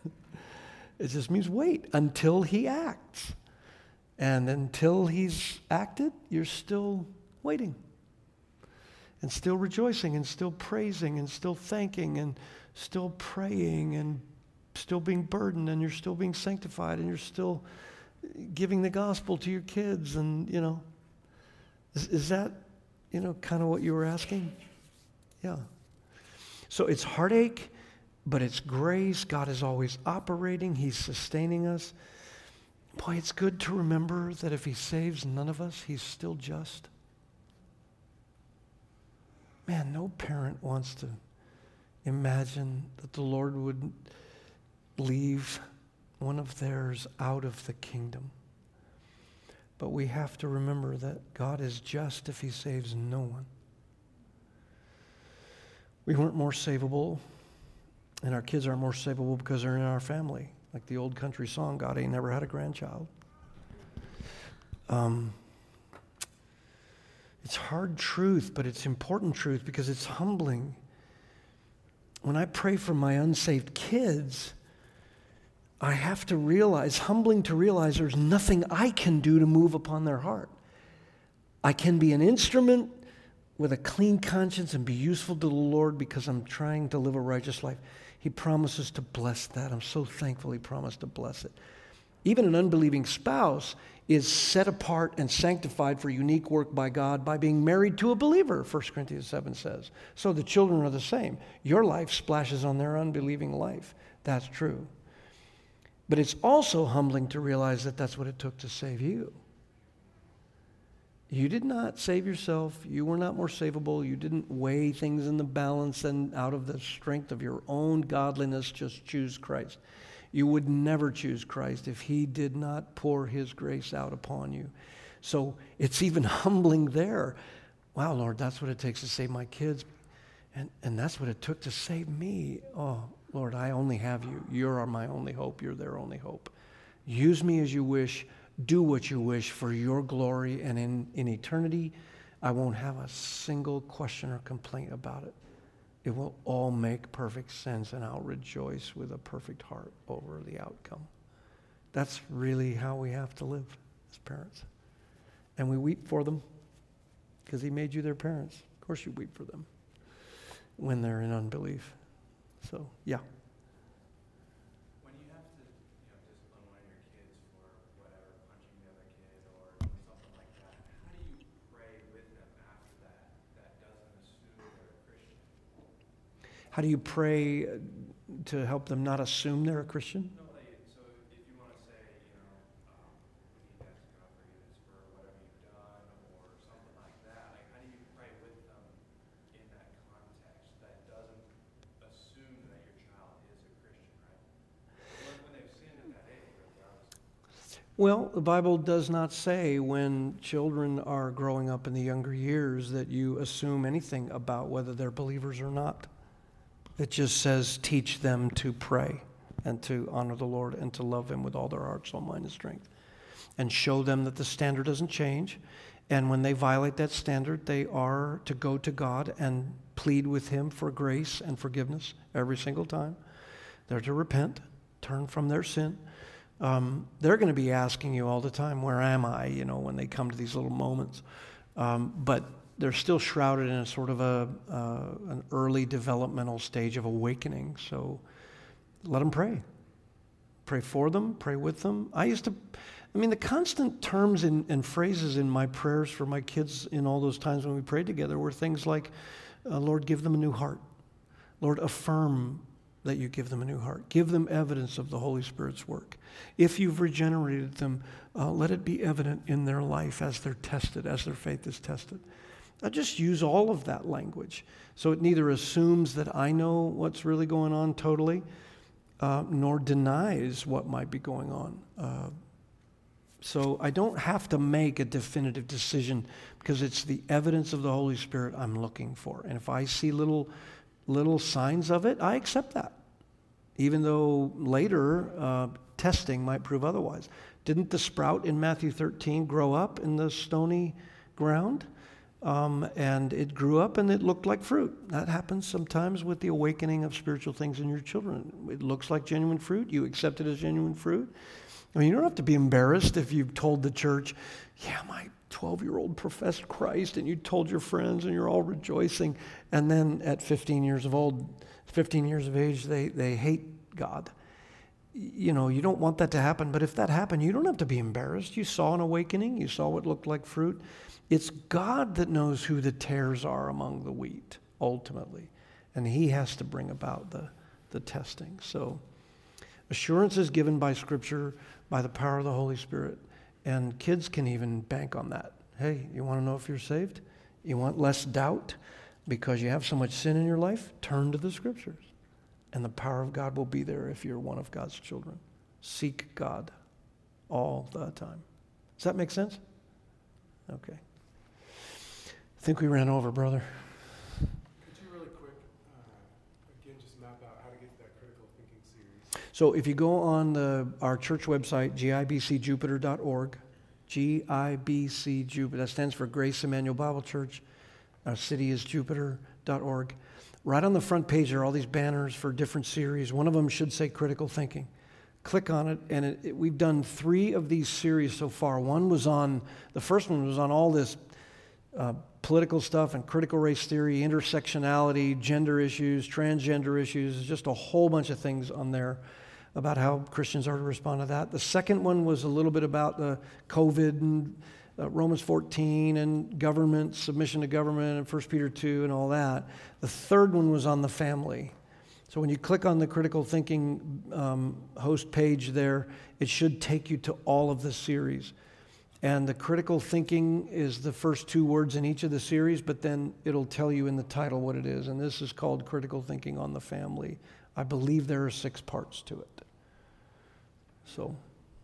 It just means wait until he acts. And until he's acted, you're still waiting. And still rejoicing, and still praising, and still thanking, and still praying, and still being burdened, and you're still being sanctified, and you're still giving the gospel to your kids, and, you know. Is, is that, you know, kind of what you were asking? Yeah. So it's heartache, but it's grace. God is always operating. He's sustaining us. Boy, it's good to remember that if he saves none of us, he's still just. Man, no parent wants to imagine that the Lord would leave one of theirs out of the kingdom. But we have to remember that God is just if he saves no one. We weren't more savable, and our kids aren't more savable because they're in our family. Like the old country song, God ain't never had a grandchild. Um... It's hard truth, but it's important truth because it's humbling. When I pray for my unsaved kids, I have to realize, humbling to realize there's nothing I can do to move upon their heart. I can be an instrument with a clean conscience and be useful to the Lord because I'm trying to live a righteous life. He promises to bless that. I'm so thankful he promised to bless it. Even an unbelieving spouse is set apart and sanctified for unique work by God by being married to a believer, First Corinthians seven says. So the children are the same. Your life splashes on their unbelieving life. That's true. But it's also humbling to realize that that's what it took to save you. You did not save yourself. You were not more savable. You didn't weigh things in the balance and out of the strength of your own godliness just choose Christ. You would never choose Christ if he did not pour his grace out upon you. So it's even humbling there. Wow, Lord, that's what it takes to save my kids. And, and that's what it took to save me. Oh, Lord, I only have you. You're my only hope. You're their only hope. Use me as you wish. Do what you wish for your glory. And in, in eternity, I won't have a single question or complaint about it. It will all make perfect sense, and I'll rejoice with a perfect heart over the outcome. That's really how we have to live as parents. And we weep for them because he made you their parents. Of course you weep for them when they're in unbelief. So, yeah. When you have to, you know, discipline one of your kids for whatever, punching the other kid or something like that, how do you pray with them after that that doesn't assume they're a Christian? How do you pray to help them not assume they're a Christian? No, like, so if you want to say, you know, um, we need to ask God forgiveness for whatever you've done or something like that, like how do you pray with them in that context that doesn't assume that your child is a Christian, right? When, when they've sinned at that age, regardless. Well, the Bible does not say when children are growing up in the younger years that you assume anything about whether they're believers or not. It just says teach them to pray and to honor the Lord and to love Him with all their heart, soul, mind, and strength. And show them that the standard doesn't change. And when they violate that standard, they are to go to God and plead with Him for grace and forgiveness every single time. They're to repent, turn from their sin. Um, they're going to be asking you all the time, where am I, you know, when they come to these little moments. Um, but they're still shrouded in a sort of a uh, an early developmental stage of awakening. So let them pray. Pray for them, pray with them. I used to, I mean, the constant terms and, and phrases in my prayers for my kids in all those times when we prayed together were things like, uh, Lord, give them a new heart. Lord, affirm that you give them a new heart. Give them evidence of the Holy Spirit's work. If you've regenerated them, uh, let it be evident in their life as they're tested, as their faith is tested. I just use all of that language. So it neither assumes that I know what's really going on totally, uh, nor denies what might be going on. Uh, so I don't have to make a definitive decision because it's the evidence of the Holy Spirit I'm looking for. And if I see little little signs of it, I accept that, even though later uh, testing might prove otherwise. Didn't the sprout in Matthew thirteen grow up in the stony ground? Um, and it grew up and it looked like fruit. That happens sometimes with the awakening of spiritual things in your children. It looks like genuine fruit. You accept it as genuine fruit. I mean, you don't have to be embarrassed if you've told the church, yeah, my twelve-year-old professed Christ, and you told your friends and you're all rejoicing. And then at fifteen years of old, fifteen years of age, they, they hate God. You know, you don't want that to happen. But if that happened, you don't have to be embarrassed. You saw an awakening. You saw what looked like fruit. It's God that knows who the tares are among the wheat, ultimately. And He has to bring about the, the testing. So assurance is given by Scripture, by the power of the Holy Spirit. And kids can even bank on that. Hey, you want to know if you're saved? You want less doubt because you have so much sin in your life? Turn to the Scriptures. And the power of God will be there if you're one of God's children. Seek God all the time. Does that make sense? Okay. I think we ran over, brother. Could you really quick, uh, again, just map out how to get to that critical thinking series? So if you go on the our church website, G I B C Jupiter dot org, G I B C Jupiter, that stands for Grace Emmanuel Bible Church. Our city is Jupiter dot org. Right on the front page are all these banners for different series. One of them should say critical thinking. Click on it, and it, it, we've done three of these series so far. One was on, the first one was on all this uh, political stuff and critical race theory, intersectionality, gender issues, transgender issues, just a whole bunch of things on there about how Christians are to respond to that. The second one was a little bit about the COVID and uh, Romans fourteen and government, submission to government, and First Peter two and all that. The third one was on the family. So when you click on the critical thinking um, host page there, it should take you to all of the series. And the critical thinking is the first two words in each of the series, but then it'll tell you in the title what it is. And this is called Critical Thinking on the Family. I believe there are six parts to it. So,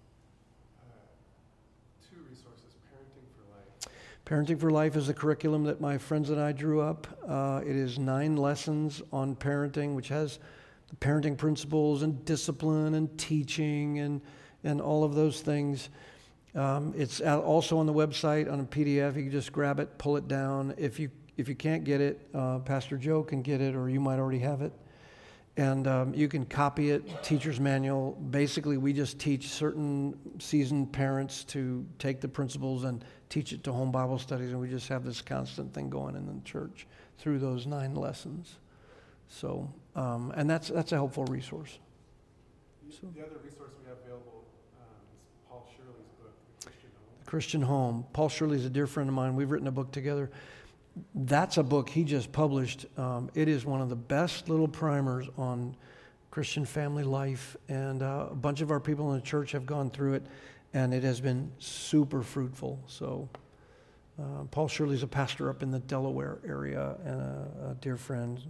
Uh, two resources, Parenting for Life. Parenting for Life is a curriculum that my friends and I drew up. Uh, it is nine lessons on parenting, which has the parenting principles and discipline and teaching and, and all of those things. Um, it's out also on the website on a P D F. You can just grab it, pull it down. If you if you can't get it, uh, Pastor Joe can get it, or you might already have it. And um, you can copy it, teacher's manual. Basically, we just teach certain seasoned parents to take the principles and teach it to home Bible studies, and we just have this constant thing going in the church through those nine lessons. So, um, and that's that's a helpful resource. The- So- The other resource we have available um, is Paul Shirley's book, The Christian Home. Christian Home. Paul Shirley is a dear friend of mine. We've written a book together. That's a book he just published. Um, it is one of the best little primers on Christian family life, and uh, a bunch of our people in the church have gone through it, and it has been super fruitful. So, uh, Paul Shirley's a pastor up in the Delaware area, and a, a dear friend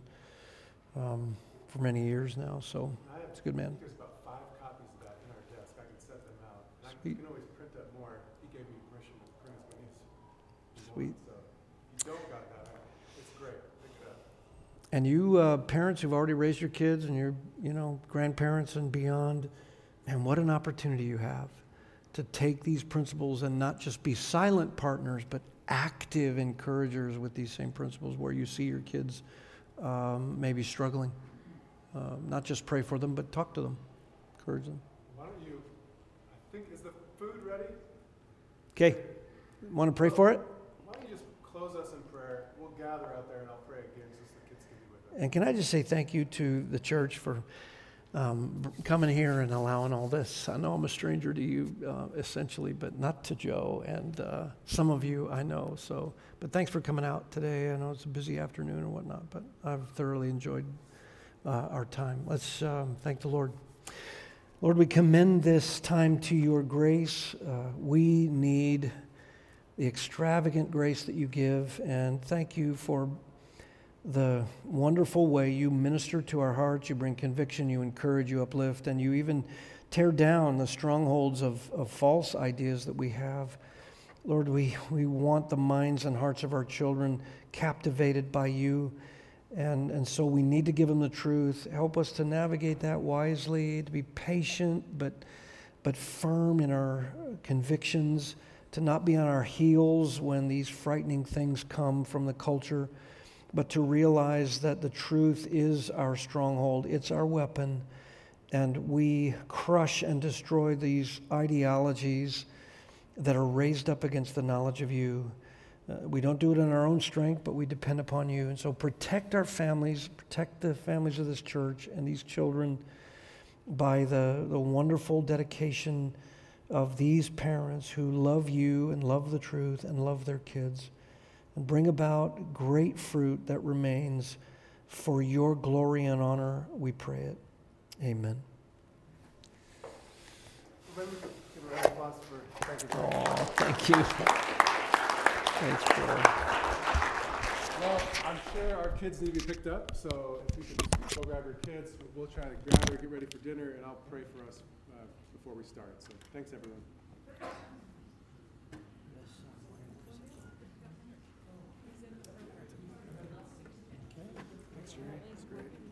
um, for many years now. So, I have, it's a good man. I think there's about five copies of that in our desk. I can set them out. And I Sweet. can always print up more. He gave me permission to print as many as you Sweet. want. So if you don't got that, it's great. Pick it up. And you uh, parents who've already raised your kids, and your you know grandparents and beyond, and what an opportunity you have to take these principles and not just be silent partners, but active encouragers with these same principles, where you see your kids um, maybe struggling. Uh, not just pray for them, but talk to them, encourage them. Why don't you, I think, is the food ready? Okay, want to pray for it? Why don't you just close us in prayer? We'll gather out there and I'll pray again so the kids can be with us. And can I just say thank you to the church for um, b- coming here and allowing all this. I know I'm a stranger to you, uh, essentially, but not to Joe and uh, some of you I know. So, but thanks for coming out today. I know it's a busy afternoon and whatnot, but I've thoroughly enjoyed uh, our time. Let's um, thank the Lord. Lord, we commend this time to your grace. Uh, we need the extravagant grace that you give, and thank you for the wonderful way you minister to our hearts. You bring conviction, you encourage, you uplift, and you even tear down the strongholds of, of false ideas that we have. Lord, we, we want the minds and hearts of our children captivated by you, and, and so we need to give them the truth. Help us to navigate that wisely, to be patient but, but firm in our convictions, to not be on our heels when these frightening things come from the culture, but to realize that the truth is our stronghold, it's our weapon, and we crush and destroy these ideologies that are raised up against the knowledge of you. Uh, we don't do it in our own strength, but we depend upon you. And so protect our families, protect the families of this church and these children by the, the wonderful dedication of these parents who love you and love the truth and love their kids. And bring about great fruit that remains for your glory and honor, we pray it. Amen. Maybe we can give a round of applause for Frankie. Oh, thank you. Thanks, Joel. Well, I'm sure our kids need to be picked up, so if you could just go grab your kids, we'll try to gather, get ready for dinner, and I'll pray for us uh, before we start. So thanks, everyone. Thanks, Jerry. That's great.